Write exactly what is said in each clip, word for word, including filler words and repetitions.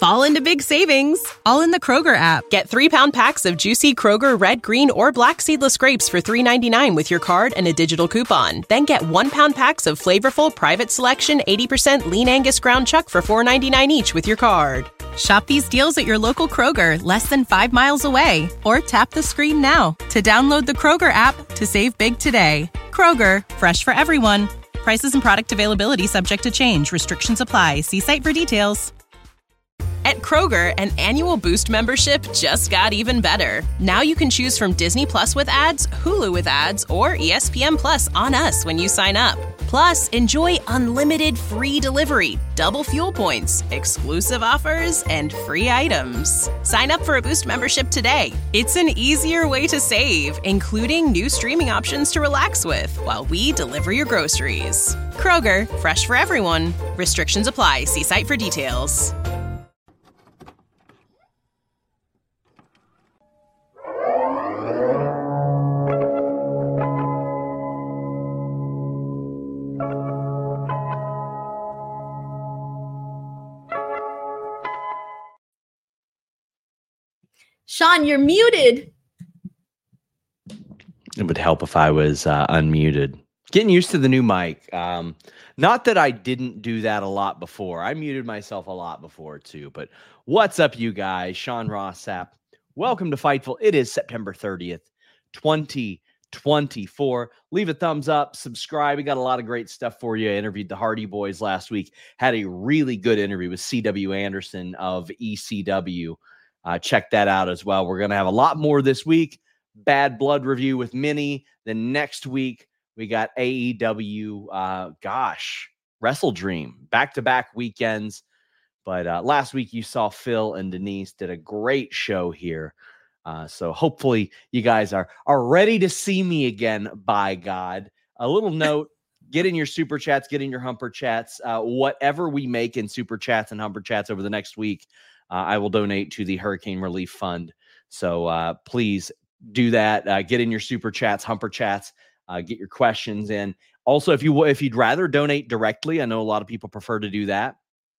fall into big savings, all in the Kroger app. Get three-pound packs of juicy Kroger red, green, or black seedless grapes for three ninety-nine with your card and a digital coupon. Then get one-pound packs of flavorful Private Selection eighty percent lean Angus ground chuck for four ninety-nine each with your card. Shop these deals at your local Kroger, less than five miles away. Or tap the screen now to download the Kroger app to save big today. Kroger, fresh for everyone. Prices and product availability subject to change. Restrictions apply. See site for details. At Kroger, an annual Boost membership just got even better. Now you can choose from Disney Plus with ads, Hulu with ads, or E S P N Plus on us when you sign up. Plus, enjoy unlimited free delivery, double fuel points, exclusive offers, and free items. Sign up for a Boost membership today. It's an easier way to save, including new streaming options to relax with while we deliver your groceries. Kroger, fresh for everyone. Restrictions apply. See site for details. Sean, you're muted. It would help if I was uh, unmuted. Getting used to the new mic. Um, not that I didn't do that a lot before. I muted myself a lot before too. But what's up, you guys? Sean Rossap. Welcome to Fightful. It is September thirtieth, twenty twenty-four. Leave a thumbs up. Subscribe. We got a lot of great stuff for you. I interviewed the Hardy Boys last week. Had a really good interview with C W Anderson of E C W. Uh, check that out as well. We're going to have a lot more this week. Bad Blood review with Minnie. Then next week, we got A E W, uh, gosh, Wrestle Dream. Back-to-back weekends. But uh, last week, you saw Phil and Denise did a great show here. Uh, so hopefully you guys are, are ready to see me again, by God. A little note, get in your super chats, get in your humper chats. Uh, whatever we make in super chats and humper chats over the next week, Uh, I will donate to the Hurricane Relief Fund. So uh, please do that. Uh, get in your super chats, humper chats, uh, get your questions in. Also, if you if you'd rather donate directly, I know a lot of people prefer to do that.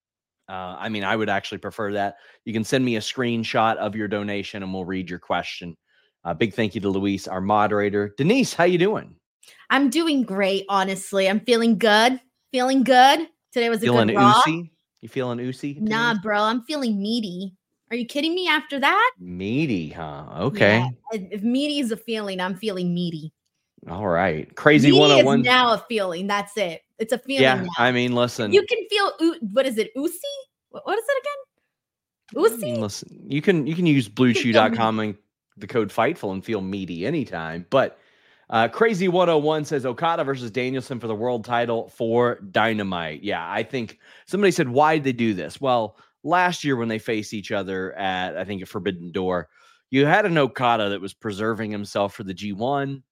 Uh, I mean, I would actually prefer that. You can send me a screenshot of your donation, and we'll read your question. Uh, big thank you to Luis, our moderator. Denise, how you doing? I'm doing great, honestly. I'm feeling good. Feeling good. Today was a feeling good raw. Oozy? You feeling oozy? Nah, bro, I'm feeling meaty. Are you kidding me after that? Meaty, huh? Okay. Yeah, if, if meaty is a feeling, I'm feeling meaty. All right. Crazy meaty one oh one. is now a feeling. That's it. It's a feeling Yeah, now. I mean, listen. You can feel, what is it, oozy? What, what is it again? Oozy? I mean, listen, you can, you can use blue chew dot com and the code FIGHTFUL and feel meaty anytime, but Uh, Crazy one oh one says Okada versus Danielson for the world title for Dynamite. Yeah, I think somebody said, why did they do this? Well, last year when they faced each other at, I think, a Forbidden Door, you had an Okada that was preserving himself for the G one.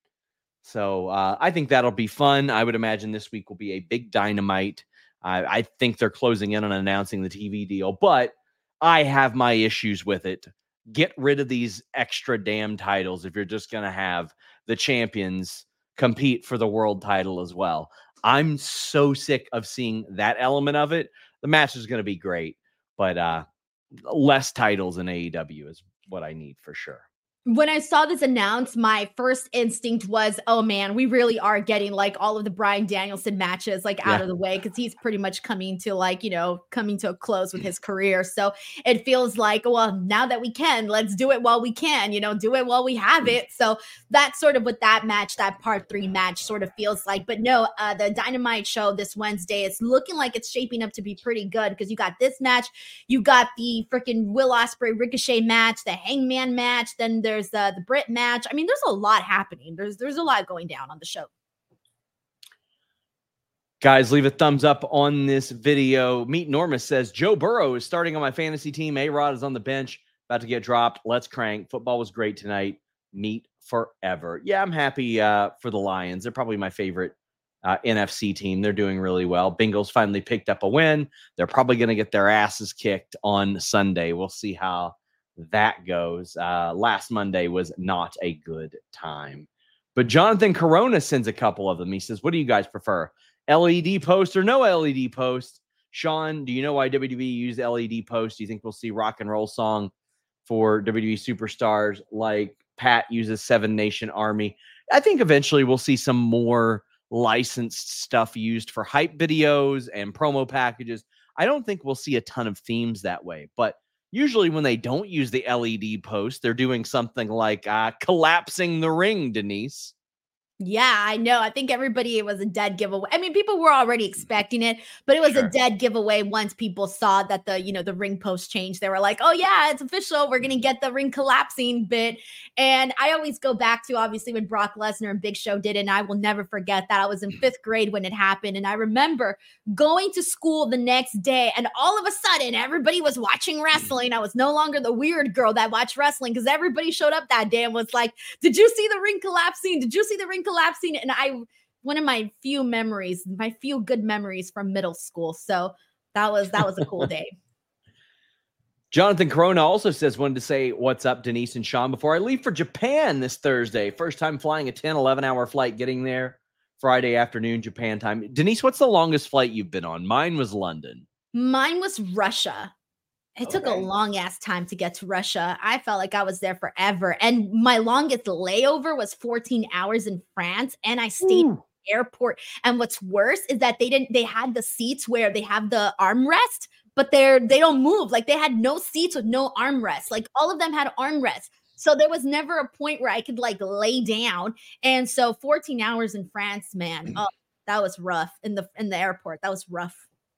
So uh, I think that'll be fun. I would imagine this week will be a big Dynamite. Uh, I think they're closing in on announcing the T V deal, but I have my issues with it. Get rid of these extra damn titles if you're just going to have the champions compete for the world title as well. I'm so sick of seeing that element of it. The match is going to be great, but uh, less titles in A E W is what I need for sure. When I saw this announced, my first instinct was, oh man, we really are getting like all of the Bryan Danielson matches like out yeah. of the way, because he's pretty much coming to like, you know, coming to a close with his career. So it feels like, well, now that we can, let's do it while we can, you know, do it while we have it. So that's sort of what that match, that part three match sort of feels like. But no, uh, the Dynamite show this Wednesday, it's looking like it's shaping up to be pretty good, because you got this match, you got the freaking Will Ospreay Ricochet match, the Hangman match, then there's the, the Brit match. I mean, there's a lot happening. There's there's a lot going down on the show. Guys, leave a thumbs up on this video. Meet Normus says, Joe Burrow is starting on my fantasy team. A-Rod is on the bench, about to get dropped. Let's crank. Football was great tonight. Meet forever. Yeah, I'm happy uh, for the Lions. They're probably my favorite uh, N F C team. They're doing really well. Bengals finally picked up a win. They're probably going to get their asses kicked on Sunday. We'll see how that goes. Uh, last Monday was not a good time. But Jonathan Corona sends a couple of them. He says, what do you guys prefer? L E D post or no L E D post? Sean, do you know why W W E used L E D posts? Do you think we'll see Rock and Roll Song for W W E superstars like Pat uses Seven Nation Army? I think eventually we'll see some more licensed stuff used for hype videos and promo packages. I don't think we'll see a ton of themes that way, but usually when they don't use the L E D post, they're doing something like uh, collapsing the ring, Denise. Yeah, I know. I think everybody, it was a dead giveaway. I mean, people were already expecting it, but it was sure. a dead giveaway once people saw that the, you know, the ring post changed. They were like, oh yeah, it's official. We're going to get the ring collapsing bit. And I always go back to obviously when Brock Lesnar and Big Show did it. And I will never forget that. I was in fifth grade when it happened. And I remember going to school the next day and all of a sudden everybody was watching wrestling. I was no longer the weird girl that watched wrestling because everybody showed up that day and was like, did you see the ring collapsing? Did you see the ring collapsing? And I, one of my few memories, my few good memories from middle school. So that was, that was a cool day. Jonathan Corona also says, wanted to say what's up, Denise and Sean, before I leave for Japan this Thursday. First time flying a ten, eleven hour flight, getting there Friday afternoon, Japan time. Denise, what's the longest flight you've been on? Mine was London. Mine was Russia. It okay. took a long ass time to get to Russia. I felt like I was there forever. And my longest layover was fourteen hours in France. And I stayed Ooh. in the airport. And what's worse is that they didn't, they had the seats where they have the armrest, but they're, they don't move. Like they had no seats with no armrest. Like all of them had armrests. So there was never a point where I could like lay down. And so fourteen hours in France, man, oh, that was rough in the, in the airport. That was rough.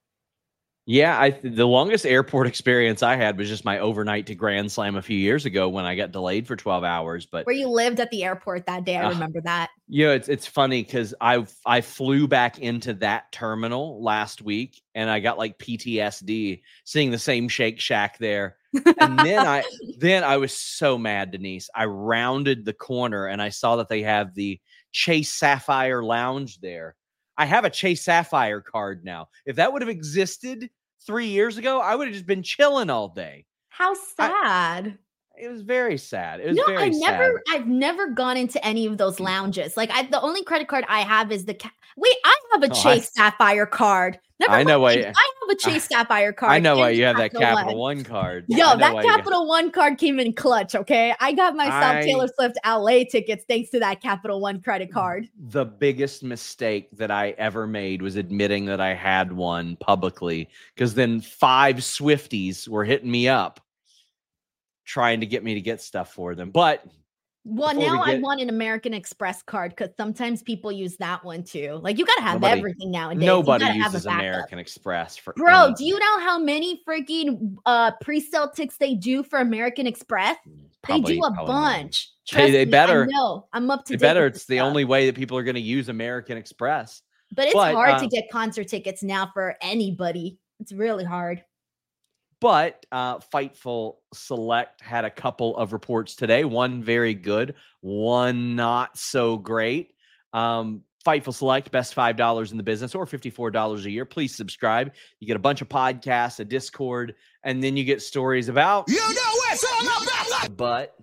Yeah, I the longest airport experience I had was just my overnight to Grand Slam a few years ago when I got delayed for twelve hours. But where you lived at the airport that day, I uh, remember that. Yeah, it's it's funny because I I flew back into that terminal last week and I got like P T S D seeing the same Shake Shack there. And then I then I was so mad, Denise. I rounded the corner and I saw that they have the Chase Sapphire Lounge there. I have a Chase Sapphire card now. If that would have existed three years ago, I would have just been chilling all day. How sad. I, it was very sad. It was no, very I never, sad. I've never gone into any of those lounges. Like I, the only credit card I have is the, ca- wait, I have a oh, Chase I, Sapphire card. Never I know why. I have a Chase I, Sapphire card. I know why you have that Capital One, One card. Yo, that Capital One card came in clutch, okay? I got myself I, Taylor Swift L A tickets thanks to that Capital One credit card. The biggest mistake that I ever made was admitting that I had one publicly, because then five Swifties were hitting me up trying to get me to get stuff for them. But Well, now we get, I want an American Express card because sometimes people use that one too. Like you got to have nobody, everything nowadays. Nobody uses American Express for Bro, anything. Do you know how many freaking uh, pre-sale tickets they do for American Express? Probably, they do a bunch. Hey, they me, better. I know. I'm up to they date. Better. It's the stuff. only way that people are going to use American Express. But it's but, hard uh, to get concert tickets now for anybody. It's really hard. But uh, Fightful Select had a couple of reports today. One very good, one not so great. Um, Fightful Select, best five dollars in the business, or fifty-four dollars a year. Please subscribe. You get a bunch of podcasts, a Discord, and then you get stories about... You know it's all about... But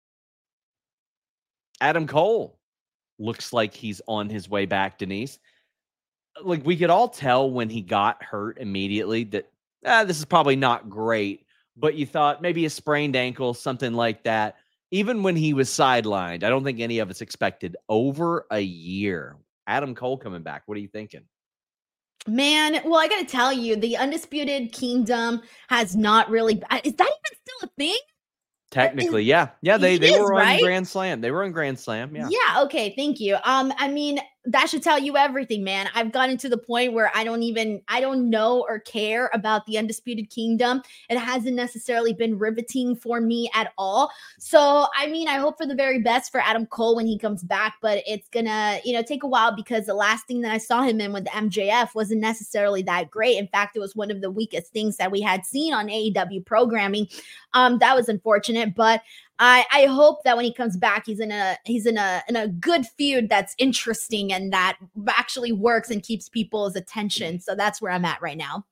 Adam Cole looks like he's on his way back, Denise. Like, we could all tell when he got hurt immediately that Ah, this is probably not great, but you thought maybe a sprained ankle, something like that. Even when he was sidelined, I don't think any of us expected over a year. Adam Cole coming back. What are you thinking? Man, well, I got to tell you, the Undisputed Kingdom has not really. Is that even still a thing? Technically, yeah. Yeah, they, they is, were on right? Grand Slam. They were on Grand Slam, yeah. Yeah, okay, thank you. Um, I mean, that should tell you everything, man. I've gotten to the point where I don't even, I don't know or care about the Undisputed Kingdom. It hasn't necessarily been riveting for me at all. So, I mean, I hope for the very best for Adam Cole when he comes back, but it's gonna, you know, take a while because the last thing that I saw him in with the M J F wasn't necessarily that great. In fact, it was one of the weakest things that we had seen on A E W programming. Um, that was unfortunate, but I, I hope that when he comes back, he's in a he's in a in a good feud that's interesting and that actually works and keeps people's attention. So that's where I'm at right now.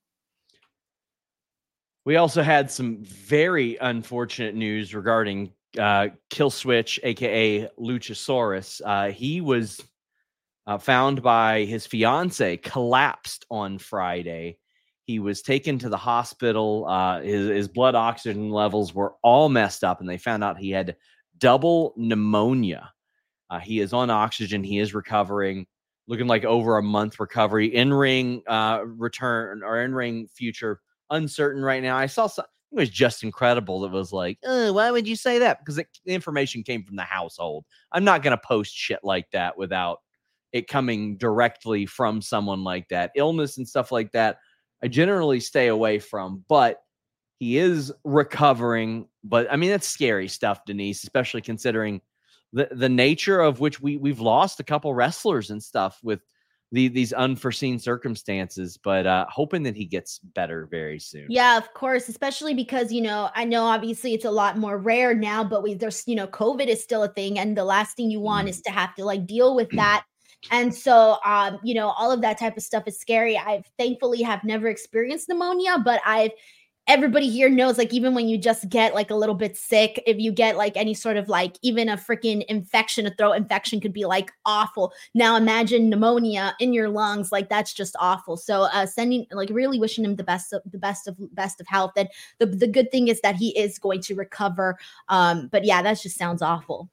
We also had some very unfortunate news regarding uh, Killswitch, aka Luchasaurus. Uh, he was uh, found by his fiance collapsed on Friday. He was taken to the hospital. Uh, his, his blood oxygen levels were all messed up, and they found out he had double pneumonia. Uh, he is on oxygen. He is recovering, looking like over a month recovery. In-ring uh, return or in-ring future uncertain right now. I saw some, it was just incredible. That was like, oh, why would you say that? Because it, the information came from the household. I'm not going to post shit like that without it coming directly from someone like that. Illness and stuff like that, I generally stay away from, but he is recovering. But I mean, that's scary stuff, Denise, especially considering the, the nature of which we, we've lost a couple wrestlers and stuff with the, these unforeseen circumstances, but uh, hoping that he gets better very soon. Yeah, of course, especially because, you know, I know obviously it's a lot more rare now, but we, there's, you know, COVID is still a thing. And the last thing you want mm. is to have to like deal with that. And so, um, you know, all of that type of stuff is scary. I've thankfully have never experienced pneumonia, but I've, everybody here knows, like, even when you just get like a little bit sick, if you get like any sort of like even a freaking infection, a throat infection could be like awful. Now imagine pneumonia in your lungs, like that's just awful. So uh, sending, like really wishing him the best of the best of best of health. And the, the good thing is that he is going to recover. Um, but yeah, that just sounds awful.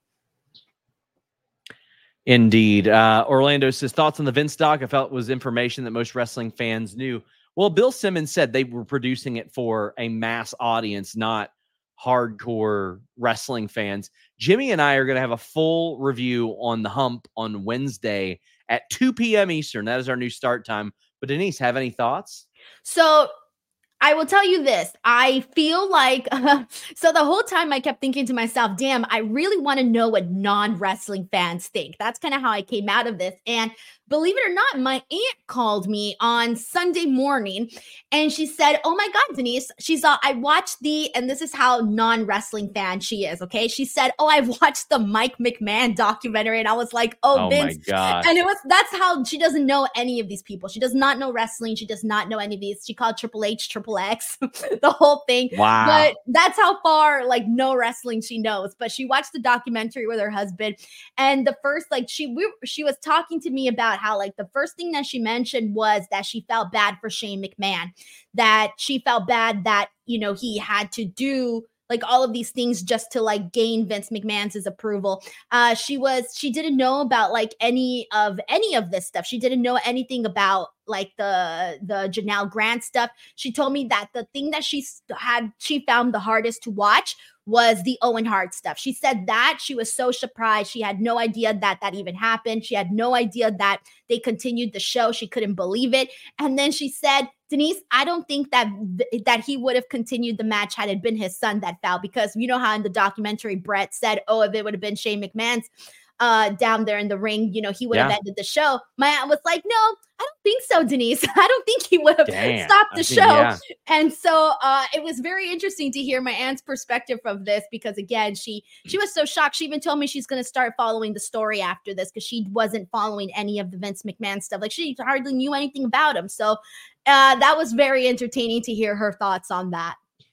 Indeed. Uh, Orlando says, thoughts on the Vince doc? I felt it was information that most wrestling fans knew. Well, Bill Simmons said they were producing it for a mass audience, not hardcore wrestling fans. Jimmy and I are going to have a full review on The Hump on Wednesday at two p.m. Eastern. That is our new start time. But Denise, have any thoughts? So I will tell you this. I feel like, uh, so the whole time I kept thinking to myself, damn, I really want to know what non-wrestling fans think. That's kind of how I came out of this. And believe it or not, my aunt called me on Sunday morning and she said, oh my God, Denise, she saw, I watched the, and this is how non-wrestling fan she is, okay? She said, oh, I've watched the Mike McMahon documentary. And I was like, oh, oh Vince. My God. And it was, that's how she doesn't know any of these people. She does not know wrestling. She does not know any of these. She called Triple H, Triple X, the whole thing. Wow. But that's how far, like, no wrestling she knows. But she watched the documentary with her husband. And the first, like, she, we, she was talking to me about how, like, the first thing that she mentioned was that she felt bad for Shane McMahon, that she felt bad that, you know, he had to do like all of these things just to like gain Vince McMahon's approval. Uh, she was, she didn't know about like any of, any of this stuff. She didn't know anything about like the, the Janelle Grant stuff. She told me that the thing that she had, she found the hardest to watch was the Owen Hart stuff. She said that she was so surprised. She had no idea that that even happened. She had no idea that they continued the show. She couldn't believe it. And then she said, Denise, I don't think that that he would have continued the match had it been his son that fell, because you know how in the documentary Brett said, oh, if it would have been Shane McMahon's uh, down there in the ring, you know, he would yeah. have ended the show. My aunt was like, no, I don't think so, Denise. I don't think he would have Damn. stopped the I show. Think, yeah. And so uh, it was very interesting to hear my aunt's perspective of this, because again, she she was so shocked. She even told me she's going to start following the story after this, because she wasn't following any of the Vince McMahon stuff. Like, she hardly knew anything about him. So uh, that was very entertaining to hear her thoughts on that.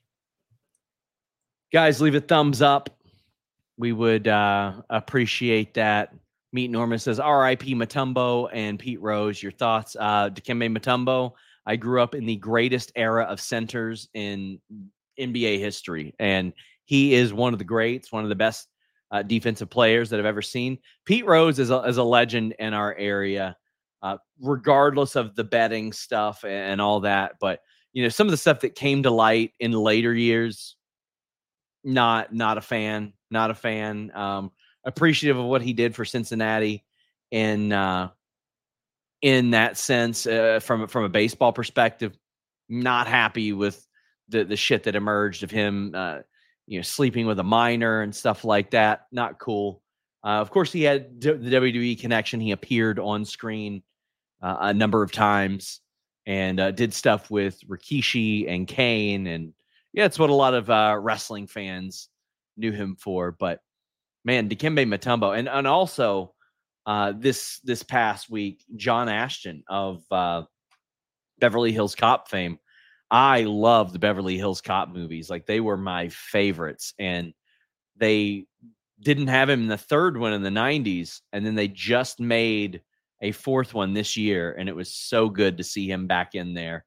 Guys, leave a thumbs up. We would uh, appreciate that. Meet Norman says, R I P Mutombo. And Pete Rose, your thoughts? Uh, Dikembe Mutombo, I grew up in the greatest era of centers in N B A history, and he is one of the greats, one of the best uh, defensive players that I've ever seen. Pete Rose is a, is a legend in our area, uh, regardless of the betting stuff and, and all that. But, you know, some of the stuff that came to light in later years, not not a fan. Not a fan. Um, appreciative of what he did for Cincinnati in uh, in that sense, uh, from from a baseball perspective. Not happy with the the shit that emerged of him, uh, you know, sleeping with a minor and stuff like that. Not cool. Uh, of course, he had d- the W W E connection. He appeared on screen uh, a number of times and uh, did stuff with Rikishi and Kane, and yeah, it's what a lot of uh, wrestling fans knew him for. But man, Dikembe Mutombo, and and also uh, this this past week, John Ashton of uh, Beverly Hills Cop fame. I love the Beverly Hills Cop movies; like, they were my favorites. And they didn't have him in the third one in the nineties, and then they just made a fourth one this year, and it was so good to see him back in there,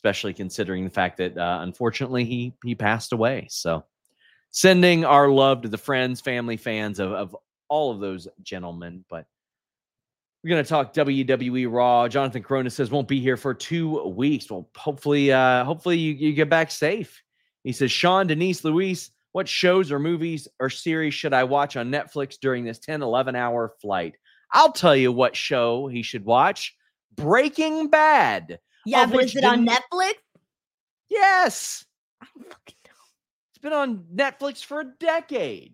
especially considering the fact that uh, unfortunately he he passed away. So sending our love to the friends, family, fans of, of all of those gentlemen. But we're going to talk W W E Raw. Jonathan Corona says won't be here for two weeks. Well, hopefully, uh, hopefully you, you get back safe. He says, Sean, Denise, Luis, what shows or movies or series should I watch on Netflix during this ten, eleven hour flight? I'll tell you what show he should watch. Breaking Bad. Yeah, but is it on Netflix? Yes. I don't fucking know. It's been on Netflix for a decade.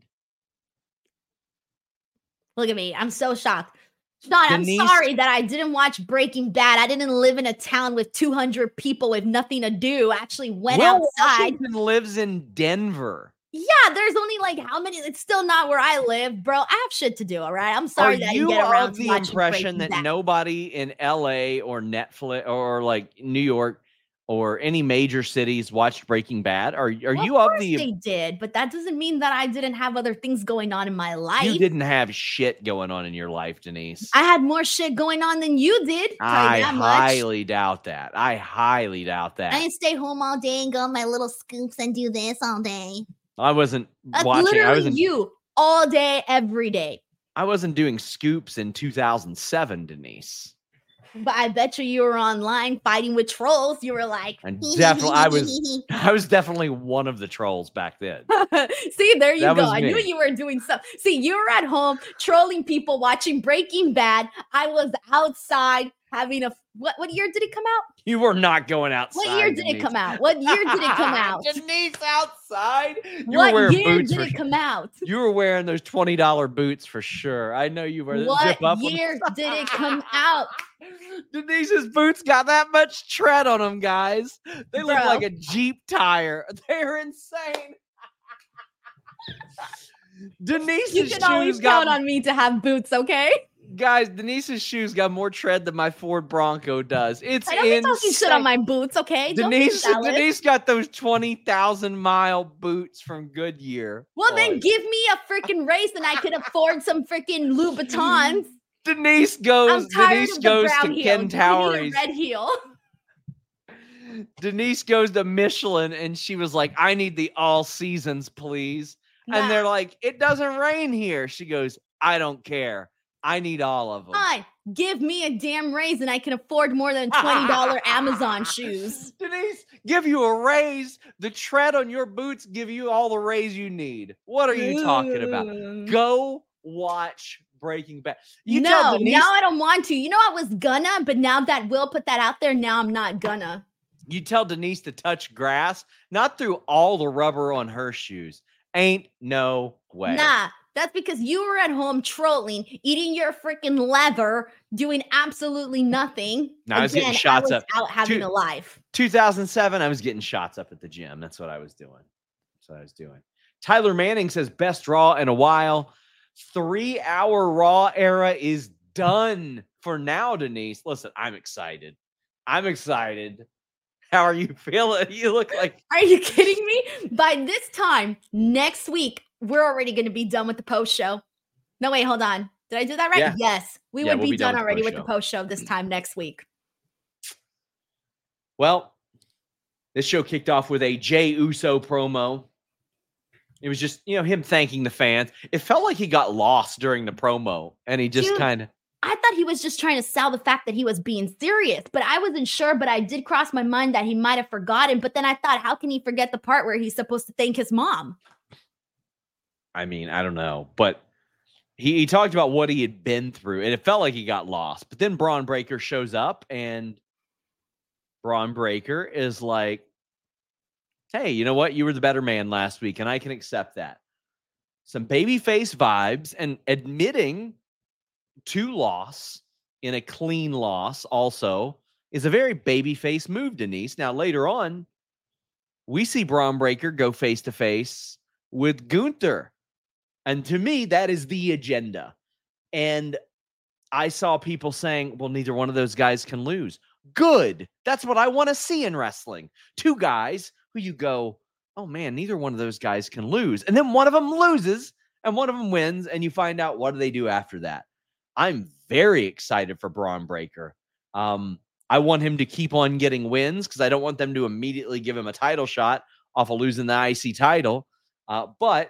Look at me. I'm so shocked. Sean, Denise, I'm sorry that I didn't watch Breaking Bad. I didn't live in a town with two hundred people with nothing to do. I actually went Will outside. Washington lives in Denver. Yeah, there's only like how many? It's still not where I live, bro. I have shit to do. All right, I'm sorry Are that I you didn't get around of to the watching impression Breaking that Bad. nobody in L A or Netflix or like New York or any major cities watched Breaking Bad? Are, are Well, you of of course the? they did, but that doesn't mean that I didn't have other things going on in my life. You didn't have shit going on in your life, Denise. I had more shit going on than you did. I that highly much. doubt that. I highly doubt that. I didn't stay home all day and go on my little scoops and do this all day. I wasn't That's watching. literally I wasn't. you all day, every day. I wasn't doing scoops in two thousand seven, Denise. But I bet you you were online fighting with trolls. You were like, And definitely, I was. I was definitely one of the trolls back then. See, there you That go. was I knew me. you were doing something. See, you were at home trolling people watching Breaking Bad. I was outside having a. What what year did it come out? You were not going outside. What year did Denise. it come out? What year did it come out? Denise outside. You were What wearing year boots did for it sure. come out? You were wearing those twenty dollar boots for sure. I know you were. What Zip up on- year did it come out? Denise's boots got that much tread on them, guys. They look Bro. like a Jeep tire. They're insane. Denise's You can always shoes got count on me to have boots, okay? guys. Denise's shoes got more tread than my Ford Bronco does. It's I don't be insane. talking shit on my boots, okay? Don't be Denise, jealous. Denise got those twenty thousand mile boots from Goodyear. Well, then Boy. give me a freaking raise and I could afford some freaking Louboutins. Denise I'm goes. tired Denise of the goes brown to heel. Ken Give me Towery's. a red heel. Denise goes to Michelin and she was like, I need the all seasons, please. Nah, And they're like, it doesn't rain here. She goes, I don't care. I need all of them. fine. Give me a damn raise and I can afford more than twenty dollars Amazon shoes. Denise, give you a raise. The tread on your boots give you all the raise you need. What are you talking about? Ooh. Go watch Breaking Bad. You tell No, Denise, now I don't want to. You know, I was gonna, but now that Will put that out there, now I'm not gonna. you tell Denise to touch grass, not through all the rubber on her shoes. Ain't no way. Nah, that's because you were at home trolling, eating your freaking leather, doing absolutely nothing. No, I was getting Again, shots I was up. out having Two- a life. two thousand seven, I was getting shots up at the gym. That's what I was doing. That's what I was doing. Tyler Manning says best Raw in a while. Three hour Raw era is done for now, Denise. Listen, I'm excited. I'm excited. How are you feeling? You look like Are you kidding me? By this time next week, we're already going to be done with the post show. No, wait, hold on. Did I do that right? Yeah. Yes, we Yeah, would we'll be, be done done with the already with the post post show this time next week. well, this show kicked off with a Jey Uso promo. It was just, you know, him thanking the fans. It felt like he got lost during the promo and he just Dude, kind of I thought he was just trying to sell the fact that he was being serious, but I wasn't sure. But I did cross my mind that he might have forgotten. But then I thought, how can he forget the part where he's supposed to thank his mom? I mean, I don't know, but he, he talked about what he had been through, and it felt like he got lost. But then Braun Breaker shows up, and Braun Breaker is like, hey, you know what? You were the better man last week, and I can accept that. Some babyface vibes, and admitting to loss in a clean loss also is a very babyface move, Denise. Now, later on, we see Braun Breaker go face-to-face with Gunther. And to me, that is the agenda. And I saw people saying, well, neither one of those guys can lose. Good. That's what I want to see in wrestling. Two guys who you go, oh man, neither one of those guys can lose. And then one of them loses and one of them wins. And you find out what do they do after that. I'm very excited for Braun Breaker. Um, I want him to keep on getting wins because I don't want them to immediately give him a title shot off of losing the I C title. Uh, but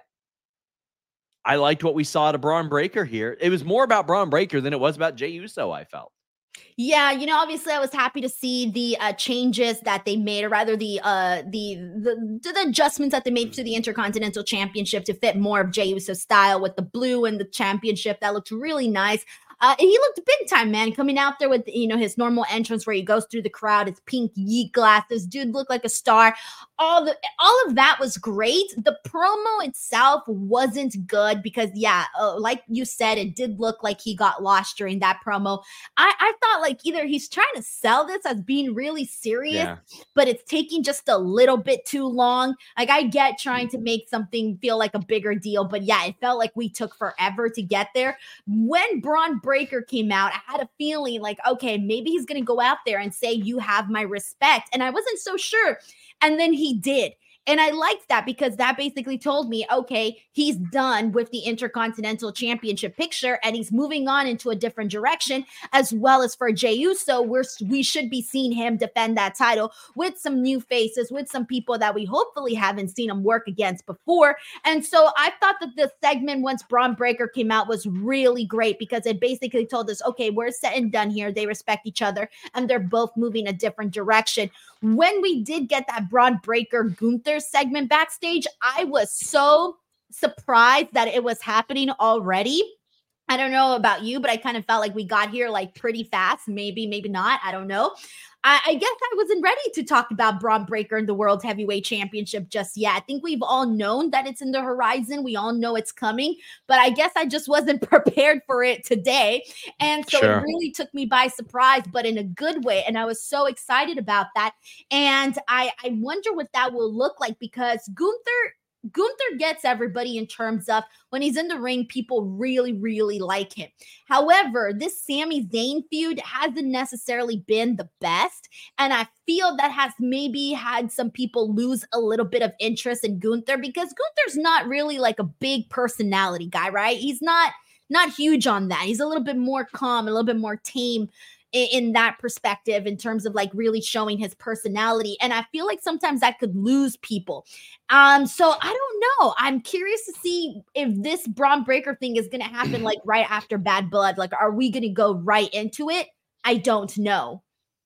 I liked what we saw at a Braun Breaker here. It was more about Braun Breaker than it was about Jey Uso, I felt. Yeah, you know, obviously I was happy to see the uh, changes that they made, or rather the, uh, the the the adjustments that they made to the Intercontinental Championship to fit more of Jey Uso's style with the blue and the championship. That looked really nice. Uh, and he looked big time, man, coming out there with, you know, his normal entrance where he goes through the crowd, his pink yeet glasses. Dude looked like a star. All the all of that was great. The promo itself wasn't good because, yeah, uh, like you said, it did look like he got lost during that promo. I, I thought like either he's trying to sell this as being really serious, yeah. but it's taking just a little bit too long. Like I get trying to make something feel like a bigger deal, but yeah, it felt like we took forever to get there. When Braun Breaker came out, I had a feeling like, okay, maybe he's going to go out there and say, you have my respect. And I wasn't so sure. And then he did. And I liked that because that basically told me, okay, he's done with the Intercontinental Championship picture and he's moving on into a different direction, as well as for Jey Uso, we're, we should be seeing him defend that title with some new faces, with some people that we hopefully haven't seen him work against before. And so I thought that the segment once Braun Breaker came out was really great because it basically told us, okay, we're set and done here. They respect each other and they're both moving a different direction. When we did get that Braun Breaker Gunther segment backstage, I was so surprised that it was happening already. I don't know about you, but I kind of felt like we got here like pretty fast. Maybe, maybe not. I don't know. I, I guess I wasn't ready to talk about Braun Breaker and the World Heavyweight Championship just yet. I think we've all known that it's in the horizon. We all know it's coming, but I guess I just wasn't prepared for it today. And so sure. It really took me by surprise, but in a good way. And I was so excited about that. And I, I wonder what that will look like because Gunther Gunther gets everybody in terms of when he's in the ring, people really, really like him. However, this Sami Zayn feud hasn't necessarily been the best. And I feel that has maybe had some people lose a little bit of interest in Gunther because Gunther's not really like a big personality guy, right? He's not, not huge on that. He's a little bit more calm, a little bit more tame in that perspective in terms of like really showing his personality. And I feel like sometimes that could lose people. Um, so I don't know. I'm curious to see if this Braun Breaker thing is going to happen like right after Bad Blood. Like, are we going to go right into it? I don't know.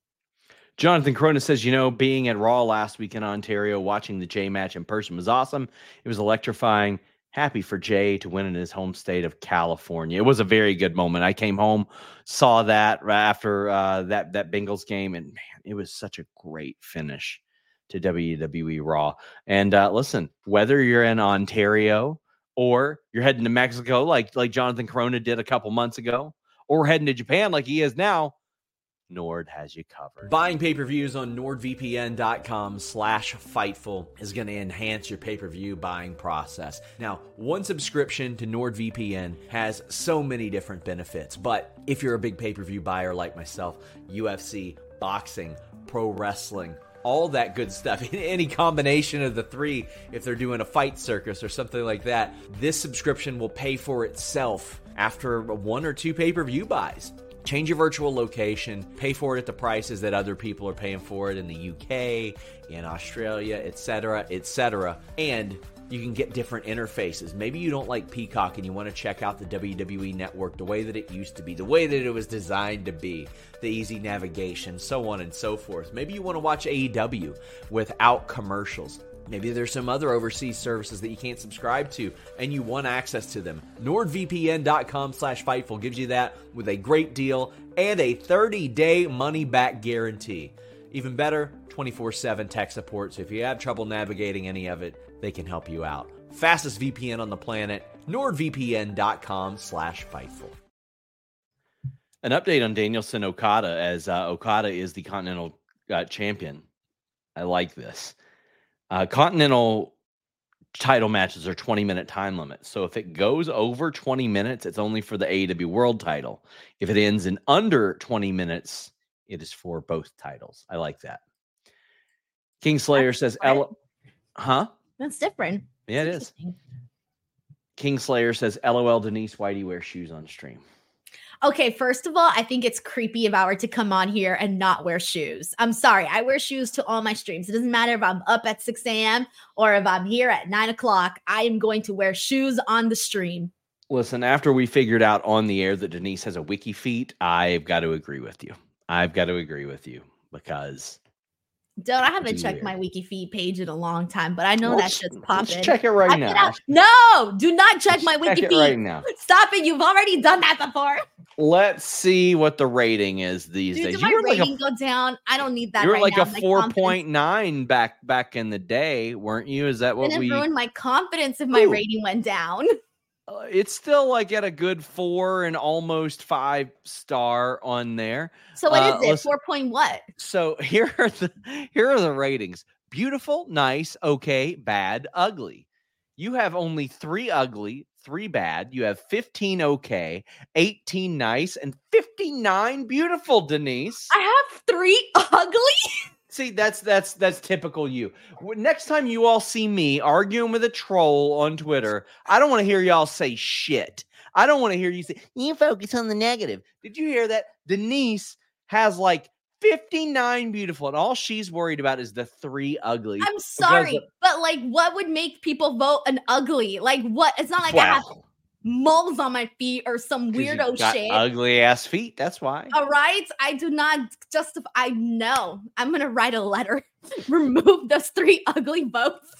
Jonathan Corona says, you know, being at Raw last week in Ontario, watching the Jey match in person was awesome. It was electrifying. Happy for Jey to win in his home state of California. It was a very good moment. I came home, saw that right after uh, that that Bengals game, and man, it was such a great finish to W W E Raw. And uh, listen, whether you're in Ontario or you're heading to Mexico, like like Jonathan Corona did a couple months ago, or heading to Japan like he is now, Nord has you covered. Buying pay-per-views on NordVPN.com slash Fightful is going to enhance your pay-per-view buying process. Now, one subscription to NordVPN has so many different benefits, but if you're a big pay-per-view buyer like myself, U F C, boxing, pro wrestling, all that good stuff, any combination of the three, if they're doing a fight circus or something like that, this subscription will pay for itself after one or two pay-per-view buys. Change your virtual location, pay for it at the prices that other people are paying for it in the U K, in Australia, et cetera, et cetera. And you can get different interfaces. Maybe you don't like Peacock and you want to check out the W W E Network the way that it used to be, the way that it was designed to be, the easy navigation, so on and so forth. Maybe you want to watch A E W without commercials. Maybe there's some other overseas services that you can't subscribe to and you want access to them. NordVPN.com slash Fightful gives you that with a great deal and a thirty-day money-back guarantee. Even better, twenty-four seven tech support, so if you have trouble navigating any of it, they can help you out. Fastest V P N on the planet, NordVPN.com slash Fightful. An update on Danielson Okada as uh, Okada is the Continental uh, Champion. I like this. Uh, Continental title matches are twenty minute time limits. So if it goes over twenty minutes, it's only for the A E W World title. If it ends in under twenty minutes, it is for both titles. I like that. Kingslayer That's says, L- huh? That's different. Yeah, it is. Kingslayer says, LOL, Denise, why do you wear shoes on stream? Okay, first of all, I think it's creepy if I were to come on here and not wear shoes. I'm sorry. I wear shoes to all my streams. It doesn't matter if I'm up at six a.m. or if I'm here at nine o'clock. I am going to wear shoes on the stream. Listen, after we figured out on the air that Denise has a wiki feet, I've got to agree with you. I've got to agree with you because... Don't I haven't checked weird. my wiki feed page in a long time, but I know well, that shit's popping. Let's check it right I now. No, do not check let's my wiki check feed right now. Stop it! You've already done that before. Let's see what the rating is these Dude, days. Did my rating like a, go down? I don't need that. You were right like now. a four point nine back back in the day, weren't you? Is that what Didn't we? Ruin my confidence if my Ooh. rating went down. Uh, it's still like at a good four and almost five star on there. So what uh, is it? Four point what? So here are the here are the ratings: beautiful, nice, okay, bad, ugly. You have only three ugly, three bad. You have fifteen okay, eighteen nice, and fifty-nine beautiful. Denise, I have three ugly. See, that's that's that's typical you. Next time you all see me arguing with a troll on Twitter, I don't want to hear y'all say shit. I don't want to hear you say, you focus on the negative. Did you hear that? Denise has like fifty-nine beautiful, and all she's worried about is the three ugly. I'm sorry, of- but like, what would make people vote an ugly? Like, what? It's not like wow. I have moles on my feet or some weirdo shit. Ugly ass feet. That's why. All right. I do not justify. I know. I'm going to write a letter. Remove those three ugly votes.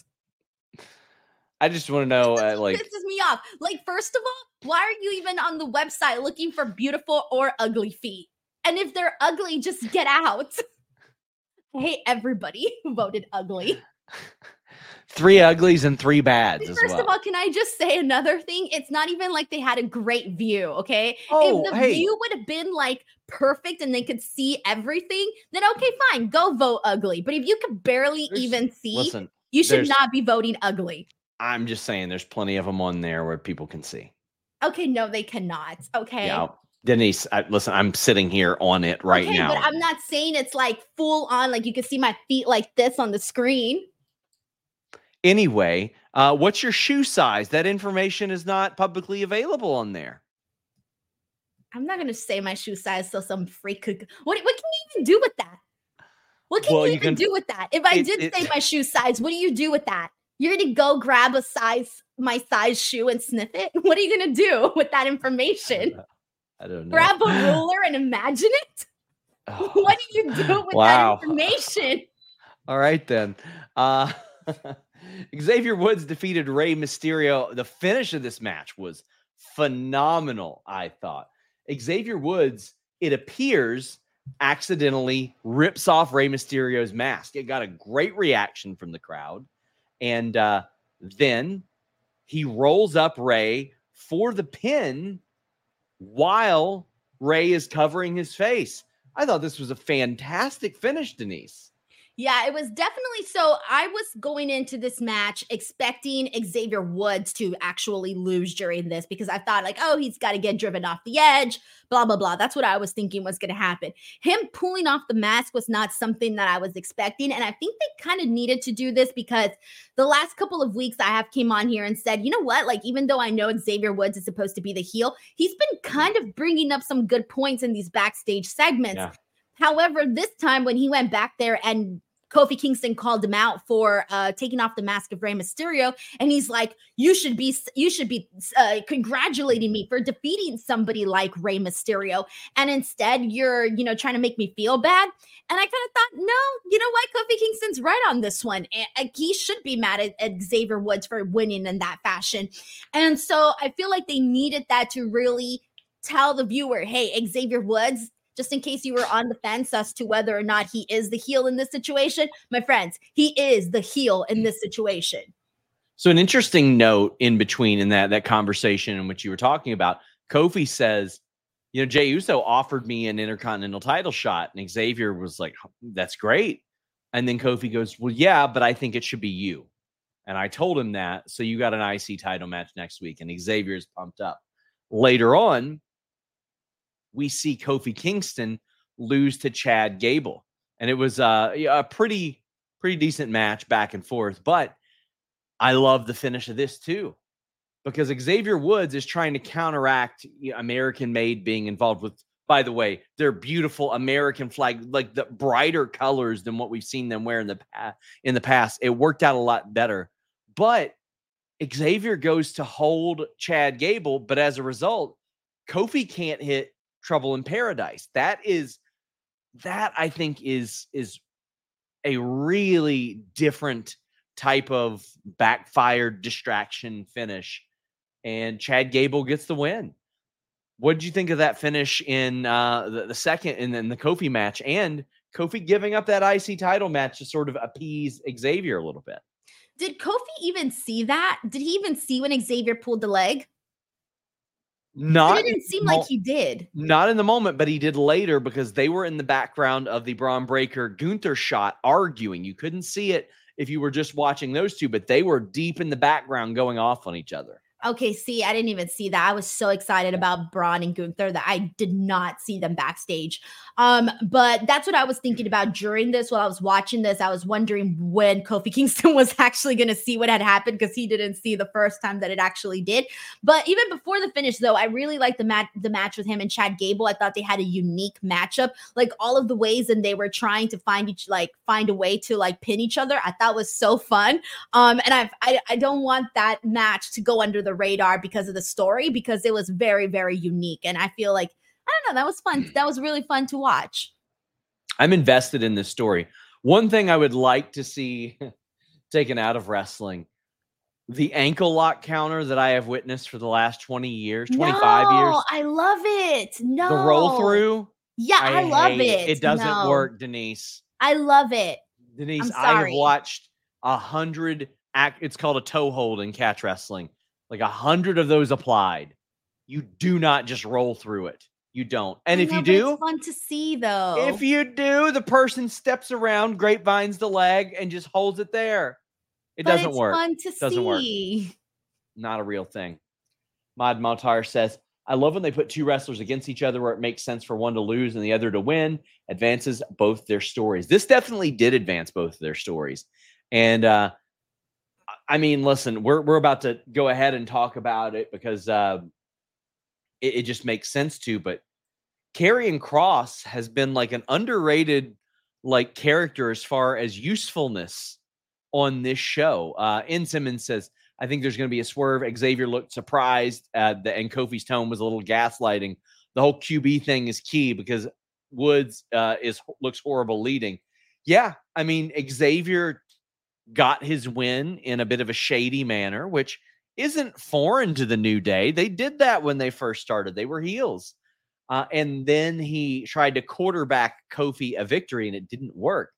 I just want to know. Uh, like, pisses me off. Like, first of all, why are you even on the website looking for beautiful or ugly feet? And if they're ugly, just get out. I hate everybody who voted ugly. Three uglies and three bads. First as well. of all, can I just say another thing? It's not even like they had a great view, okay? Oh, if the hey. view would have been like perfect and they could see everything, then okay, fine, go vote ugly. But if you could barely there's, even see, listen, you should not be voting ugly. I'm just saying there's plenty of them on there where people can see. Okay, no, they cannot. Okay. Yeah. Denise, I, listen, I'm sitting here on it right okay, now. But I'm not saying it's like full on, like you can see my feet like this on the screen. Anyway, uh, what's your shoe size? That information is not publicly available on there. I'm not going to say my shoe size so some freak could. What, what can you even do with that? What can well, you, you even can, do with that? If I it, did it, say my shoe size, what do you do with that? You're going to go grab a size, my size shoe and sniff it? What are you going to do with that information? I don't know. Grab a ruler and imagine it? Oh. What do you do with wow. that information? All right, then. Uh, Xavier Woods defeated Rey Mysterio. The finish of this match was phenomenal, I thought. Xavier Woods, it appears, accidentally rips off Rey Mysterio's mask. It got a great reaction from the crowd. And uh, then he rolls up Rey for the pin while Rey is covering his face. I thought this was a fantastic finish, Denise. Yeah, it was definitely so. I was going into this match expecting Xavier Woods to actually lose during this because I thought like, oh, he's got to get driven off the edge, blah, blah, blah. That's what I was thinking was going to happen. Him pulling off the mask was not something that I was expecting. And I think they kind of needed to do this because the last couple of weeks I have came on here and said, you know what? Like, even though I know Xavier Woods is supposed to be the heel, he's been kind of bringing up some good points in these backstage segments. Yeah. However, this time when he went back there and Kofi Kingston called him out for uh, taking off the mask of Rey Mysterio. And he's like, you should be, you should be uh, congratulating me for defeating somebody like Rey Mysterio. And instead you're, you know, trying to make me feel bad. And I kind of thought, no, you know what? Kofi Kingston's right on this one. And he should be mad at, at Xavier Woods for winning in that fashion. And so I feel like they needed that to really tell the viewer, hey, Xavier Woods, just in case you were on the fence as to whether or not he is the heel in this situation, my friends, he is the heel in this situation. So an interesting note in between in that, that conversation in which you were talking about, Kofi says, you know, Jey Uso offered me an Intercontinental title shot. And Xavier was like, that's great. And then Kofi goes, well, yeah, but I think it should be you. And I told him that. So you got an I C title match next week. And Xavier's pumped up. Later on, we see Kofi Kingston lose to Chad Gable. And it was uh, a pretty, pretty decent match back and forth. But I love the finish of this too. because Xavier Woods is trying to counteract you know, American-made being involved with, by the way, their beautiful American flag, like the brighter colors than what we've seen them wear in the past. In the past, it worked out a lot better. But Xavier goes to hold Chad Gable, but as a result, Kofi can't hit Trouble in Paradise. That is, that I think is is a really different type of backfired distraction finish, and Chad Gable gets the win. What did you think of that finish in uh, the, the second and then the Kofi match, and Kofi giving up that I C title match to sort of appease Xavier a little bit? Did Kofi even see that? Did he even see when Xavier pulled the leg? Not it didn't seem mo- like he did. Not in the moment, but he did later because they were in the background of the Braun Breaker Gunther shot arguing. You couldn't see it if you were just watching those two, but they were deep in the background going off on each other. Okay, see, I didn't even see that. I was so excited about Braun and Gunther that I did not see them backstage. Um, but that's what I was thinking about during this. While I was watching this, I was wondering when Kofi Kingston was actually going to see what had happened, because he didn't see the first time that it actually did. But even before the finish, though, I really liked the match, the match with him and Chad Gable. I thought they had a unique matchup. Like all of the ways and they were trying to find each, like find a way to like pin each other. I thought was so fun. Um, and I've, I I don't want that match to go under the radar because of the story, because it was very, very unique. And I feel like, I don't know, that was fun. That was really fun to watch. I'm invested in this story. One thing I would like to see taken out of wrestling, the ankle lock counter that I have witnessed for the last twenty years, twenty-five no, years. I love it. No. The roll through. Yeah, I, I love it. it. It doesn't no. work, Denise. I love it. Denise, I have watched a hundred act. It's called a toe hold in catch wrestling. Like a hundred of those applied. You do not just roll through it. You don't. And I if know, you do, it's fun to see though. If you do, the person steps around, grapevines the leg, and just holds it there. It but doesn't it's work. Fun to doesn't see. Work. Not a real thing. Mod Maltar says, I love when they put two wrestlers against each other where it makes sense for one to lose and the other to win. Advances both their stories. This definitely did advance both of their stories. And uh I mean, listen, we're we're about to go ahead and talk about it because uh, it, it just makes sense to. But Karrion Kross has been like an underrated like character as far as usefulness on this show. Uh, N. Simmons says, I think there's going to be a swerve. Xavier looked surprised, uh, the, and Kofi's tone was a little gaslighting. The whole Q B thing is key because Woods uh, is looks horrible leading. Yeah, I mean, Xavier got his win in a bit of a shady manner, which isn't foreign to the New Day. They did that when they first started. They were heels. Uh, and then he tried to quarterback Kofi a victory, and it didn't work.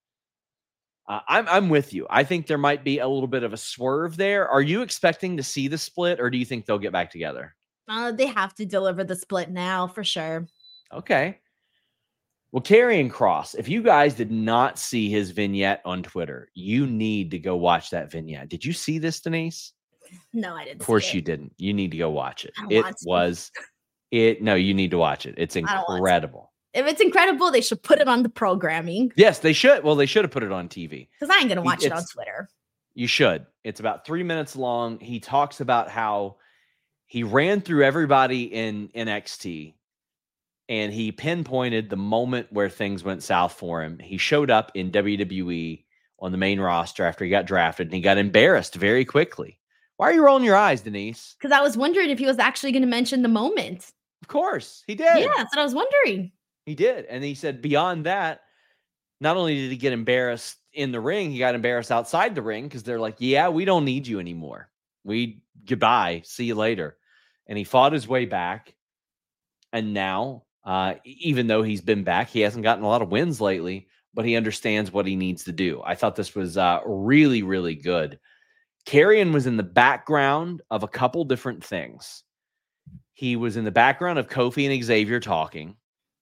Uh, I'm, I'm with you. I think there might be a little bit of a swerve there. Are you expecting to see the split, or do you think they'll get back together? Uh, they have to deliver the split now, for sure. Okay. Well, Karrion Kross, if you guys did not see his vignette on Twitter, you need to go watch that vignette. Did you see this, Denise? No, I didn't. Of course see it. you didn't. You need to go watch it. I It want to. was it. No, you need to watch it. It's incredible. If it's incredible, they should put it on the programming. Yes, they should. Well, they should have put it on T V. Because I ain't gonna watch It's- it on Twitter. You should. It's about three minutes long. He talks about how he ran through everybody in N X T. And he pinpointed the moment where things went south for him. He showed up in W W E on the main roster after he got drafted, and he got embarrassed very quickly. Why are you rolling your eyes, Denise? Because I was wondering if he was actually going to mention the moment. Of course, he did. Yeah, that's what I was wondering. He did. And he said beyond that, not only did he get embarrassed in the ring, he got embarrassed outside the ring because they're like, yeah, we don't need you anymore. We, goodbye, see you later. And he fought his way back. And now, Uh, even though he's been back, he hasn't gotten a lot of wins lately, but he understands what he needs to do. I thought this was uh, really, really good. Karrion was in the background of a couple different things. He was in the background of Kofi and Xavier talking.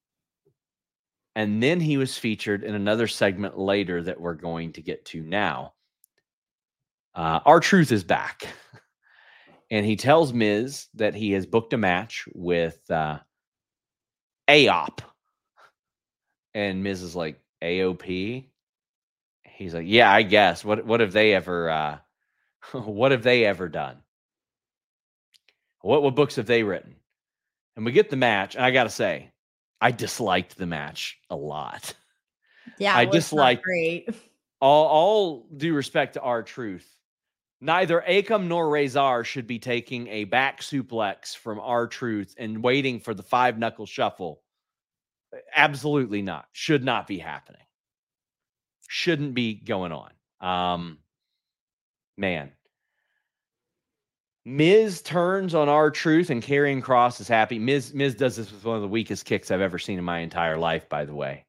And then he was featured in another segment later that we're going to get to now. Uh, R-Truth is back. And he tells Miz that he has booked a match with uh, A O P. And Miz is like, A O P? He's like, yeah, I guess. What what have they ever uh what have they ever done? What what books have they written? And we get the match, and I got to say, I disliked the match a lot. Yeah, I it was not disliked great. all, all due respect to R-Truth. Neither Akam nor Razor should be taking a back suplex from R-Truth and waiting for the five knuckle shuffle. Absolutely not. Should not be happening. Shouldn't be going on. Um, man. Miz turns on R-Truth and Karrion Kross is happy. Miz, Miz does this with one of the weakest kicks I've ever seen in my entire life, by the way.